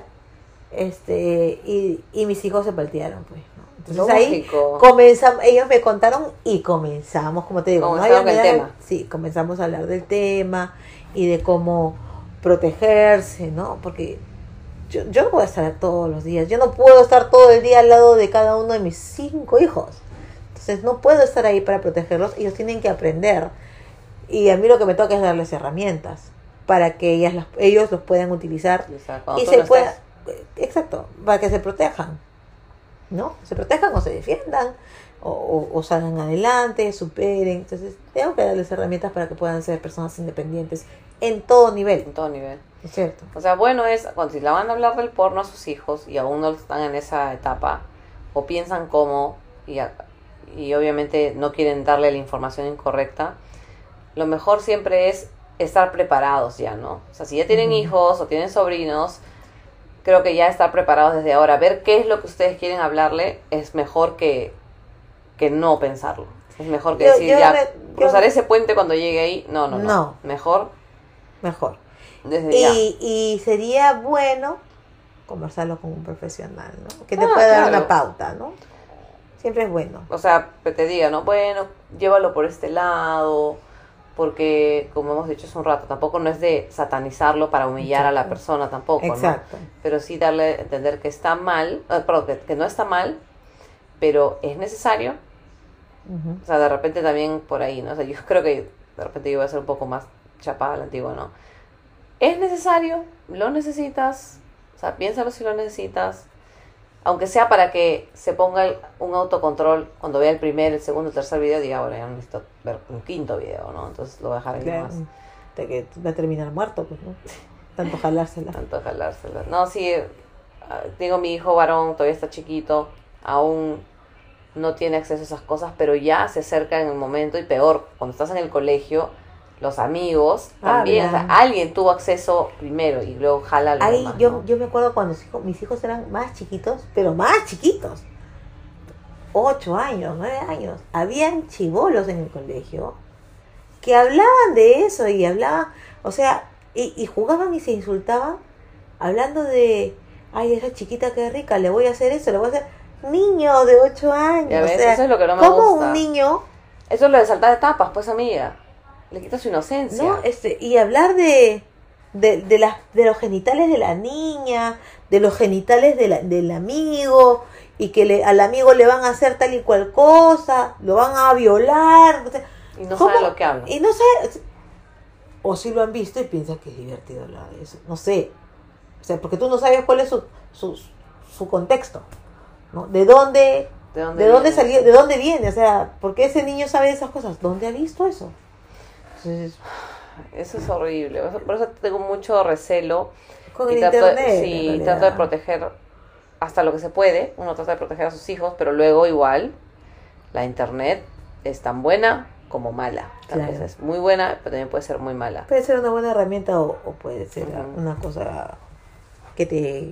Y mis hijos se paltearon, pues, ¿no? Entonces Lógico. ahí comenzamos, ellos me contaron y comenzamos, como te digo, ¿no? Comenzaron Ellos me con el daban- tema. Sí, comenzamos a hablar del tema y de cómo protegerse, ¿no? Porque yo no puedo estar todos los días, yo no puedo estar todo el día al lado de cada uno de mis 5 hijos. Entonces no puedo estar ahí para protegerlos, ellos tienen que aprender. Y a mí lo que me toca es darles herramientas para que ellos los puedan utilizar O sea, cuando y tú se no pueda, estés. exacto, para que se protejan, ¿no? Se protejan o se defiendan o salgan adelante, superen. Entonces tengo que darles herramientas para que puedan ser personas independientes en todo nivel, En todo nivel. ¿no es cierto? O sea, bueno es, cuando si la van a hablar del porno a sus hijos y aún no están en esa etapa, o piensan cómo, y obviamente no quieren darle la información incorrecta, lo mejor siempre es estar preparados ya, ¿no? O sea, si ya tienen Ujú. hijos o tienen sobrinos, creo que ya estar preparados desde ahora. Ver qué es lo que ustedes quieren hablarle es mejor que no pensarlo. Es mejor que Yo- decir, yo ya, me- cruzar yo- ese puente cuando llegue ahí. No. No. Mejor Mejor. desde ya. Y sería bueno conversarlo con un profesional, ¿no? Que te Ah, pueda dar claro. una pauta, ¿no? Siempre es bueno. O sea, que te diga, ¿no? Bueno, llévalo por este lado, porque, como hemos dicho hace un rato, tampoco no es de satanizarlo para humillar a la Exacto. persona tampoco, ¿no? Exacto. Pero sí darle a entender que está mal, perdón, que no está mal, pero es necesario. Ujú. O sea, de repente también por ahí, ¿no? O sea, yo creo que de repente yo voy a ser un poco más chapada a la antigua, ¿no? Es necesario, lo necesitas, o sea, piénsalo si lo necesitas, aunque sea para que se ponga un autocontrol cuando vea el primer, el segundo, el tercer video, diga, bueno, ya no necesito ver un quinto video, ¿no? Entonces lo voy a dejar ahí Claro. nomás. De que va a terminar muerto, pues, ¿no? Tanto jalársela. Tanto jalársela. No, sí, digo, mi hijo varón todavía está chiquito, aún no tiene acceso a esas cosas, pero ya se acerca en el momento, y peor, cuando estás en el colegio, los amigos también, o sea, Hablan. alguien tuvo acceso primero y luego jala a los Ahí demás, yo ¿no? me acuerdo cuando mis hijos eran más chiquitos, pero más chiquitos. 8 años, 9 años. Habían chibolos en el colegio que hablaban de eso y hablaban, o sea, y jugaban y se insultaban hablando de, ay, esa chiquita que rica, le voy a hacer eso, le voy a hacer... Niño de 8 años. Ya ves, o sea, eso es lo que no me ¿cómo gusta. un niño, Eso es lo de saltar etapas, pues, amiga. Le quita su inocencia. ¿no? Y hablar de los genitales de la niña, de los genitales del amigo, y que al amigo le van a hacer tal y cual cosa, lo van a violar. O sea, Y no ¿cómo? sabe lo que habla. Y no sabe, o si lo han visto y piensan que es divertido hablar de eso. No sé. O sea, porque tú no sabes cuál es su contexto, ¿no? ¿De dónde viene? salió? ¿De dónde viene? O sea, ¿por qué ese niño sabe esas cosas? ¿Dónde ha visto eso? Entonces, Eso es horrible. Por eso tengo mucho recelo. con Y el trato, internet. en sí, realidad. trato de proteger hasta lo que se puede. Uno trata de proteger a sus hijos, pero luego igual la internet es tan buena como mala. Tal Claro. vez es muy buena, pero también puede ser muy mala. Puede ser una buena herramienta o puede ser Ujú. una cosa que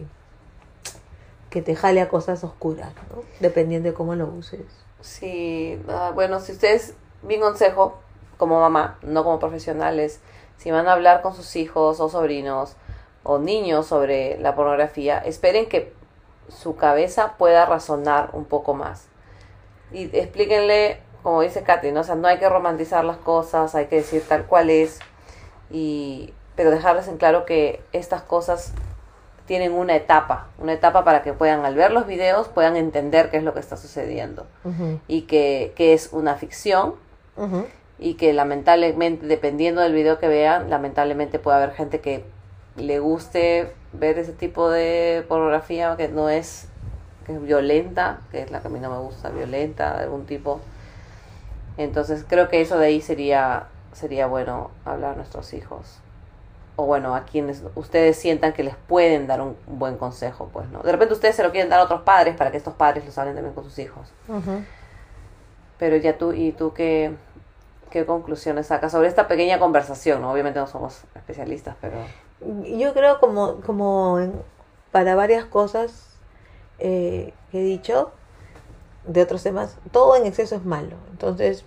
te jale a cosas oscuras, ¿no? Dependiendo de cómo lo uses. Sí, bueno, si ustedes, mi consejo como mamá, no como profesionales, si van a hablar con sus hijos o sobrinos, o niños sobre la pornografía, esperen que su cabeza pueda razonar un poco más. Y explíquenle, como dice Katy, ¿no? O sea, no hay que romantizar las cosas, hay que decir tal cual es, pero dejarles en claro que estas cosas tienen una etapa para que puedan, al ver los videos, puedan entender qué es lo que está sucediendo. Y que es una ficción, y que lamentablemente, dependiendo del video que vean, lamentablemente puede haber gente que le guste ver ese tipo de pornografía que es violenta, que es la que a mí no me gusta, violenta de algún tipo. Entonces creo que eso de ahí sería bueno hablar a nuestros hijos, o bueno, a quienes ustedes sientan que les pueden dar un buen consejo, pues, ¿no? De repente ustedes se lo quieren dar a otros padres para que estos padres los hablen también con sus hijos. Pero ya tú ¿qué conclusiones sacas sobre esta pequeña conversación, ¿no? Obviamente no somos especialistas, pero yo creo para varias cosas que he dicho de otros temas, todo en exceso es malo. Entonces,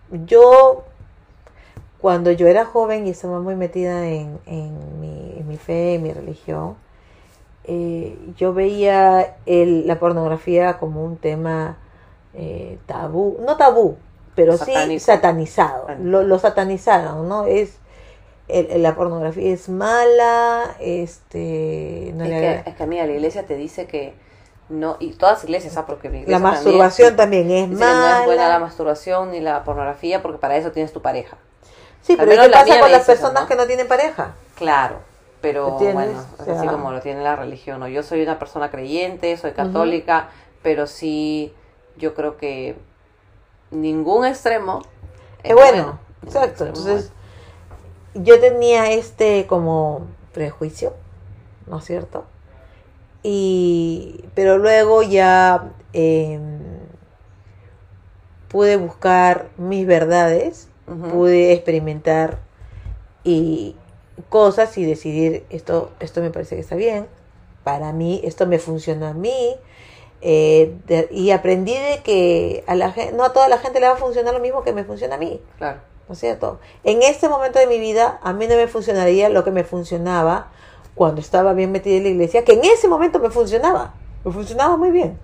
cuando yo era joven y estaba muy metida en mi fe, en mi religión, yo veía la pornografía como un tema tabú, no tabú, pero sí satanizado. Lo satanizaron, ¿no? La pornografía es mala, es que mira, la iglesia te dice que no, y todas las iglesias, porque la iglesia la masturbación también es mala. No es buena la masturbación ni la pornografía, porque para eso tienes tu pareja. Sí, pero ¿qué pasa con las personas que no tienen pareja? Claro, pero bueno, o sea, así como lo tiene la religión, ¿no? Yo soy una persona creyente, soy católica, pero sí, yo creo que ningún extremo es bueno. Exacto. Entonces, yo tenía como prejuicio, ¿no es cierto? Pero luego ya pude buscar mis verdades, pude experimentar cosas y decidir esto me parece que está bien, para mí, esto me funciona a mí, y aprendí de que no a toda la gente le va a funcionar lo mismo que me funciona a mí. Claro. ¿No es cierto? En este momento de mi vida, a mí no me funcionaría lo que me funcionaba cuando estaba bien metida en la iglesia, que en ese momento me funcionaba muy bien.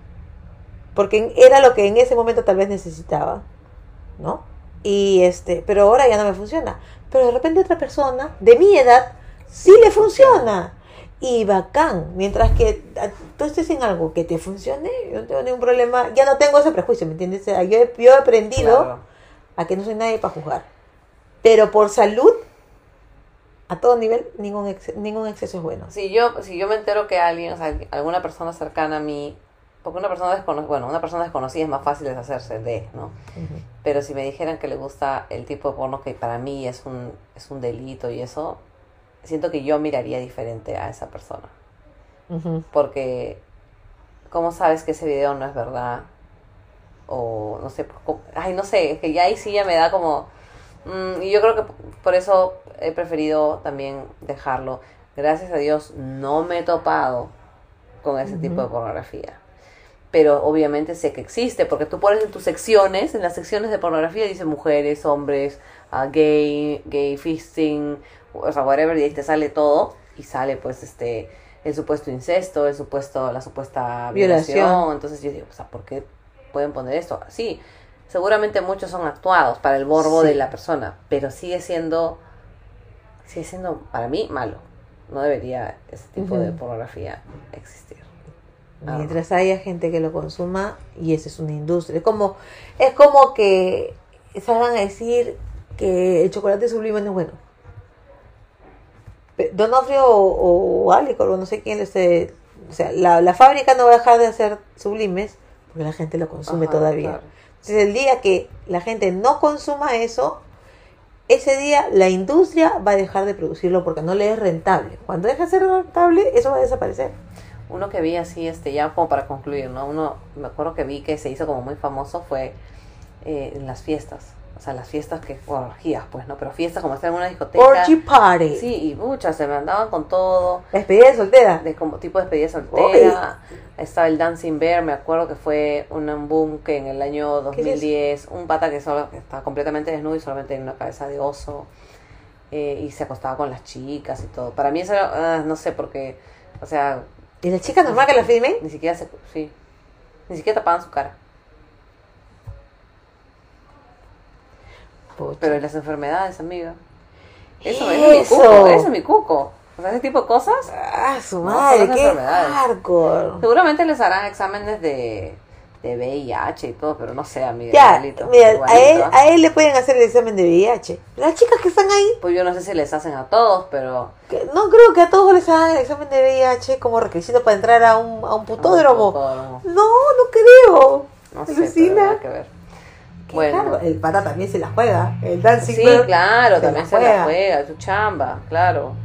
Porque era lo que en ese momento tal vez necesitaba, ¿no? Pero ahora ya no me funciona. Pero de repente otra persona de mi edad sí le funciona. Y bacán, mientras que tú estés en algo que te funcione, yo no tengo ningún problema, ya no tengo ese prejuicio, ¿me entiendes? Yo he aprendido a que no soy nadie para juzgar. Pero por salud, a todo nivel, ningún exceso es bueno. Si yo me entero que alguien, o sea, alguna persona cercana a mí, porque una persona desconocida es más fácil deshacerse de, ¿no? Pero si me dijeran que le gusta el tipo de porno que para mí es un delito y eso, siento que yo miraría diferente a esa persona. Porque, ¿cómo sabes que ese video no es verdad? O, no sé, no sé, es que ya ahí sí ya me da como... y yo creo que por eso he preferido también dejarlo. Gracias a Dios no me he topado con ese tipo de pornografía. Pero obviamente sé que existe, porque tú pones en tus secciones, en las secciones de pornografía dice mujeres, hombres, gay fisting, o sea, whatever, y ahí te sale todo, y sale pues el supuesto incesto, la supuesta violación. Entonces yo digo, o sea, ¿por qué pueden poner esto? Sí, seguramente muchos son actuados para el morbo de la persona, pero sigue siendo para mí malo. No debería ese tipo de pornografía existir. Mientras haya gente que lo consuma, y esa es una industria. Es como que salgan a decir que el chocolate sublime no es bueno. Donofrio o Alicor, o no sé quién, o sea, la fábrica no va a dejar de hacer sublimes porque la gente lo consume todavía. Claro. Entonces, el día que la gente no consuma eso, ese día la industria va a dejar de producirlo porque no le es rentable. Cuando deja de ser rentable, eso va a desaparecer. Uno que vi así, ya como para concluir, ¿no? Me acuerdo que vi que se hizo como muy famoso fue en las fiestas. O sea, las fiestas orgías, pues, ¿no? Pero fiestas como estar en una discoteca. Orgy party. Sí, y muchas se mandaban con todo. Despedida de soltera. Como tipo de despedida soltera. Estaba el Dancing Bear, me acuerdo que fue un boom que en el año 2010, un pata que estaba completamente desnudo y solamente en una cabeza de oso. y se acostaba con las chicas y todo. Para mí eso no sé, porque, o sea, ¿Y las chicas normal que la filmen? ni siquiera sí, ni siquiera tapaban su cara. Pucha. Pero las enfermedades, amiga. Eso Eso. es mi cuco, eso es mi cuco. O sea, ese tipo de cosas. Ah, su No, madre, son las qué enfermedades. hardcore. Seguramente les harán exámenes de VIH y todo, pero no sé, amiga. Ya, igualito, mira, igualito. a él le pueden hacer el examen de VIH. Las chicas que están ahí, Pues yo no sé si les hacen a todos, pero... no creo que a todos les hagan el examen de VIH como requisito para entrar a un putódromo. Autódromo. No, no creo. No sé, Alucina. pero habrá que ver. Qué Bueno. hardcore. El pata también se la juega. El dancing Sí, girl claro, también se la juega. juega, es su chamba, claro.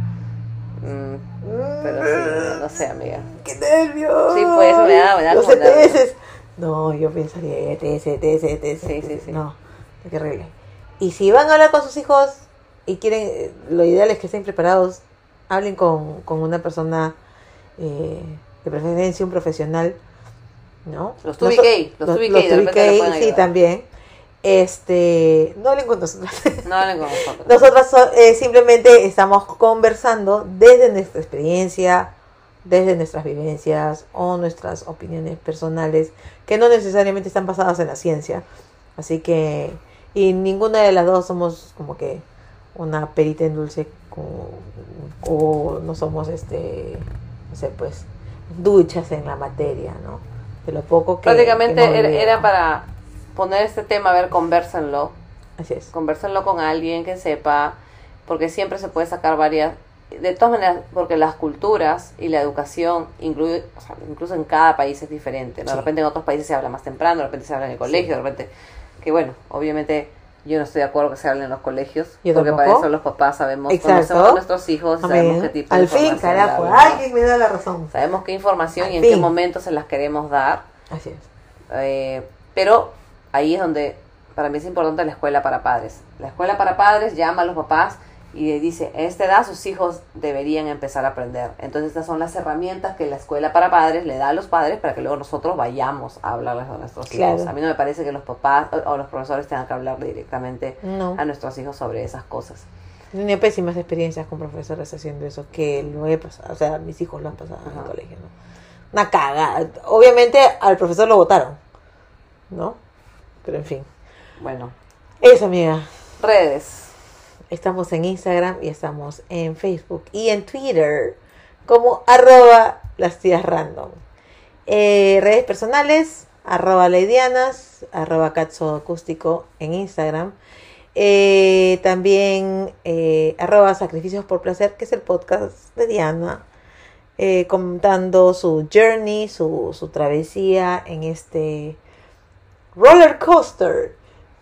Pero sí, no sé, amiga. ¡Qué nervios! Sí, pues, me da Los como nervios. ETS. No, yo pensaría ETS. Sí. No, qué horrible. Y si van a hablar con sus hijos y quieren, lo ideal es que estén preparados, hablen con una persona, de preferencia un profesional, ¿no? Los 2BK, los 2BK, de repente le pueden sí, ayudar. también. No hablen con nosotros. No hablen con nosotros. Nosotras simplemente estamos conversando desde nuestra experiencia, desde nuestras vivencias o nuestras opiniones personales, que no necesariamente están basadas en la ciencia. Así que, y ninguna de las dos somos como que una perita en dulce, o no somos, no sé, pues, duchas en la materia, ¿no? De lo poco que... Prácticamente que hemos era vivido. para poner este tema, a ver, convérsenlo. Así es. Convérsenlo con alguien que sepa, porque siempre se puede sacar varias... De todas maneras, porque las culturas y la educación, incluso en cada país es diferente, ¿no? Sí. De repente en otros países se habla más temprano, de repente se habla en el colegio, Sí. de repente... Que bueno, obviamente yo no estoy de acuerdo que se hable en los colegios, Yo porque para tampoco. eso los papás sabemos, Exacto. conocemos a nuestros hijos, y sabemos qué tipo de Al fin, información carajo, darles, ¿no? alguien me da la razón. Sabemos qué información Al y en fin. qué momento se las queremos dar. Así es. Pero ahí es donde para mí es importante la escuela para padres. La escuela para padres llama a los papás y le dice, a esta edad sus hijos deberían empezar a aprender. Entonces estas son las herramientas que la escuela para padres le da a los padres para que luego nosotros vayamos a hablarles a nuestros Claro. hijos. A mí no me parece que los papás o los profesores tengan que hablar directamente No. a nuestros hijos sobre esas cosas. Tenía pésimas experiencias con profesores haciendo eso, que lo he pasado, o sea, mis hijos lo han pasado en el Ajá. colegio, ¿no? Una cagada. Obviamente al profesor lo votaron, ¿no? Pero en fin. Bueno, Eso, amiga. redes. Estamos en Instagram y estamos en Facebook y en Twitter como @lastíasrandom. Redes personales, @leidianas, @catsoacústico en Instagram. También @sacrificios por placer, que es el podcast de Diana, contando su journey, su travesía en este roller coaster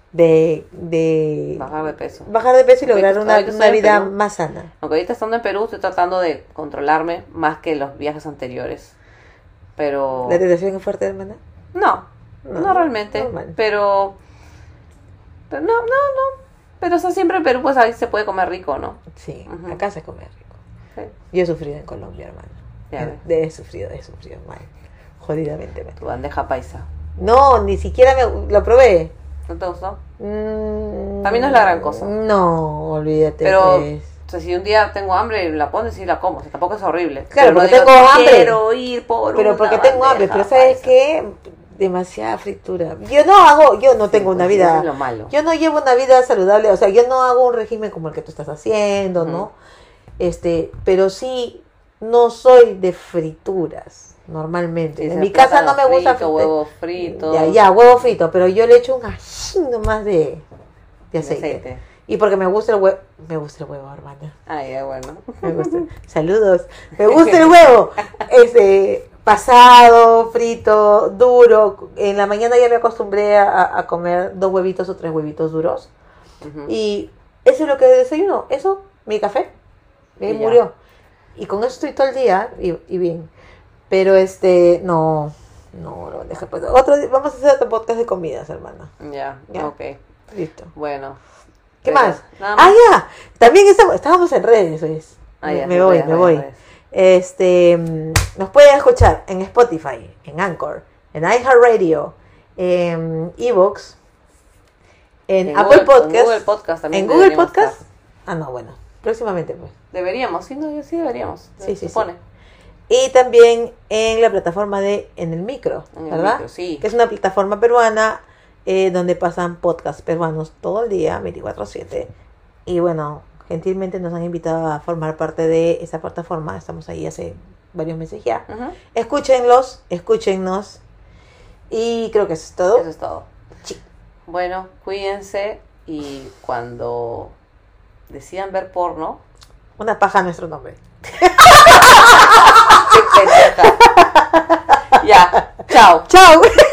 de Bajar de peso. bajar de peso y lograr Ahorita estoy una en vida Perú. más sana. Aunque ahorita estando en Perú estoy tratando de controlarme más que los viajes anteriores. Pero... ¿La tentación es fuerte, hermana? No, No, no realmente. normal. Pero no. Pero o sea, siempre en Perú pues ahí se puede comer rico, ¿no? Sí, Ujú. acá se come rico. Sí. Yo he sufrido en Colombia, hermano. Ya ves. He sufrido mal. Jodidamente mal. Tu bandeja paisa. No, ni siquiera lo probé. ¿No te gustó? A mí no es la gran cosa. No, olvídate. Pero pues. o sea, si un día tengo hambre y la pones y la como. O sea, tampoco es horrible. Claro, Pero no porque digo, tengo hambre. quiero ir por Pero una porque tengo hambre, bandeja pero ¿sabes paisa. qué? Demasiada fritura. Yo no tengo pues, una eso vida. es lo malo. Yo no llevo una vida saludable, o sea, yo no hago un régimen como el que tú estás haciendo, ¿no? Pero sí no soy de frituras normalmente. Sí, En se mi casa plátano no me gusta frito, huevo frito. Ya, huevo frito, pero yo le echo un ajín nomás de aceite. Y porque me gusta el huevo, hermana. Ah, ya, bueno. Me gusta. Saludos. Me gusta el huevo. Pasado, frito, duro. En la mañana ya me acostumbré a comer 2 huevitos o 3 huevitos duros. Ujú. Y eso es lo que desayuno. Eso, mi café. Y ahí Y ya. murió. Y con eso estoy todo el día y bien. Pero no, deja pues. Vamos a hacer otro podcast de comidas, hermana. Ya, Ya. ok. Listo. Bueno. ¿Qué Pero, más? nada Ah, ya. También estábamos en redes, pues. Ya, me sí, voy, redes, me voy. redes. Nos pueden escuchar en Spotify, en Anchor, en iHeartRadio, en Evox, en Apple Google Podcast, Podcast también en Google deberíamos Podcast. estar. Ah, no, bueno. Próximamente, pues. Deberíamos, sí, no, sí deberíamos. Sí, se sí, supone. sí. Y también en la plataforma de En el Micro, En el ¿verdad? Micro, sí. Que es una plataforma peruana donde pasan podcasts peruanos todo el día, 24/7. Y bueno, gentilmente nos han invitado a formar parte de esa plataforma. Estamos ahí hace varios meses ya. Ujú. Escúchennos. Y creo que eso es todo. Eso es todo. Sí. Bueno, cuídense y cuando decidan ver porno, Una paja a nuestro nombre. qué pendeja. Ya, chao. ¡Chao!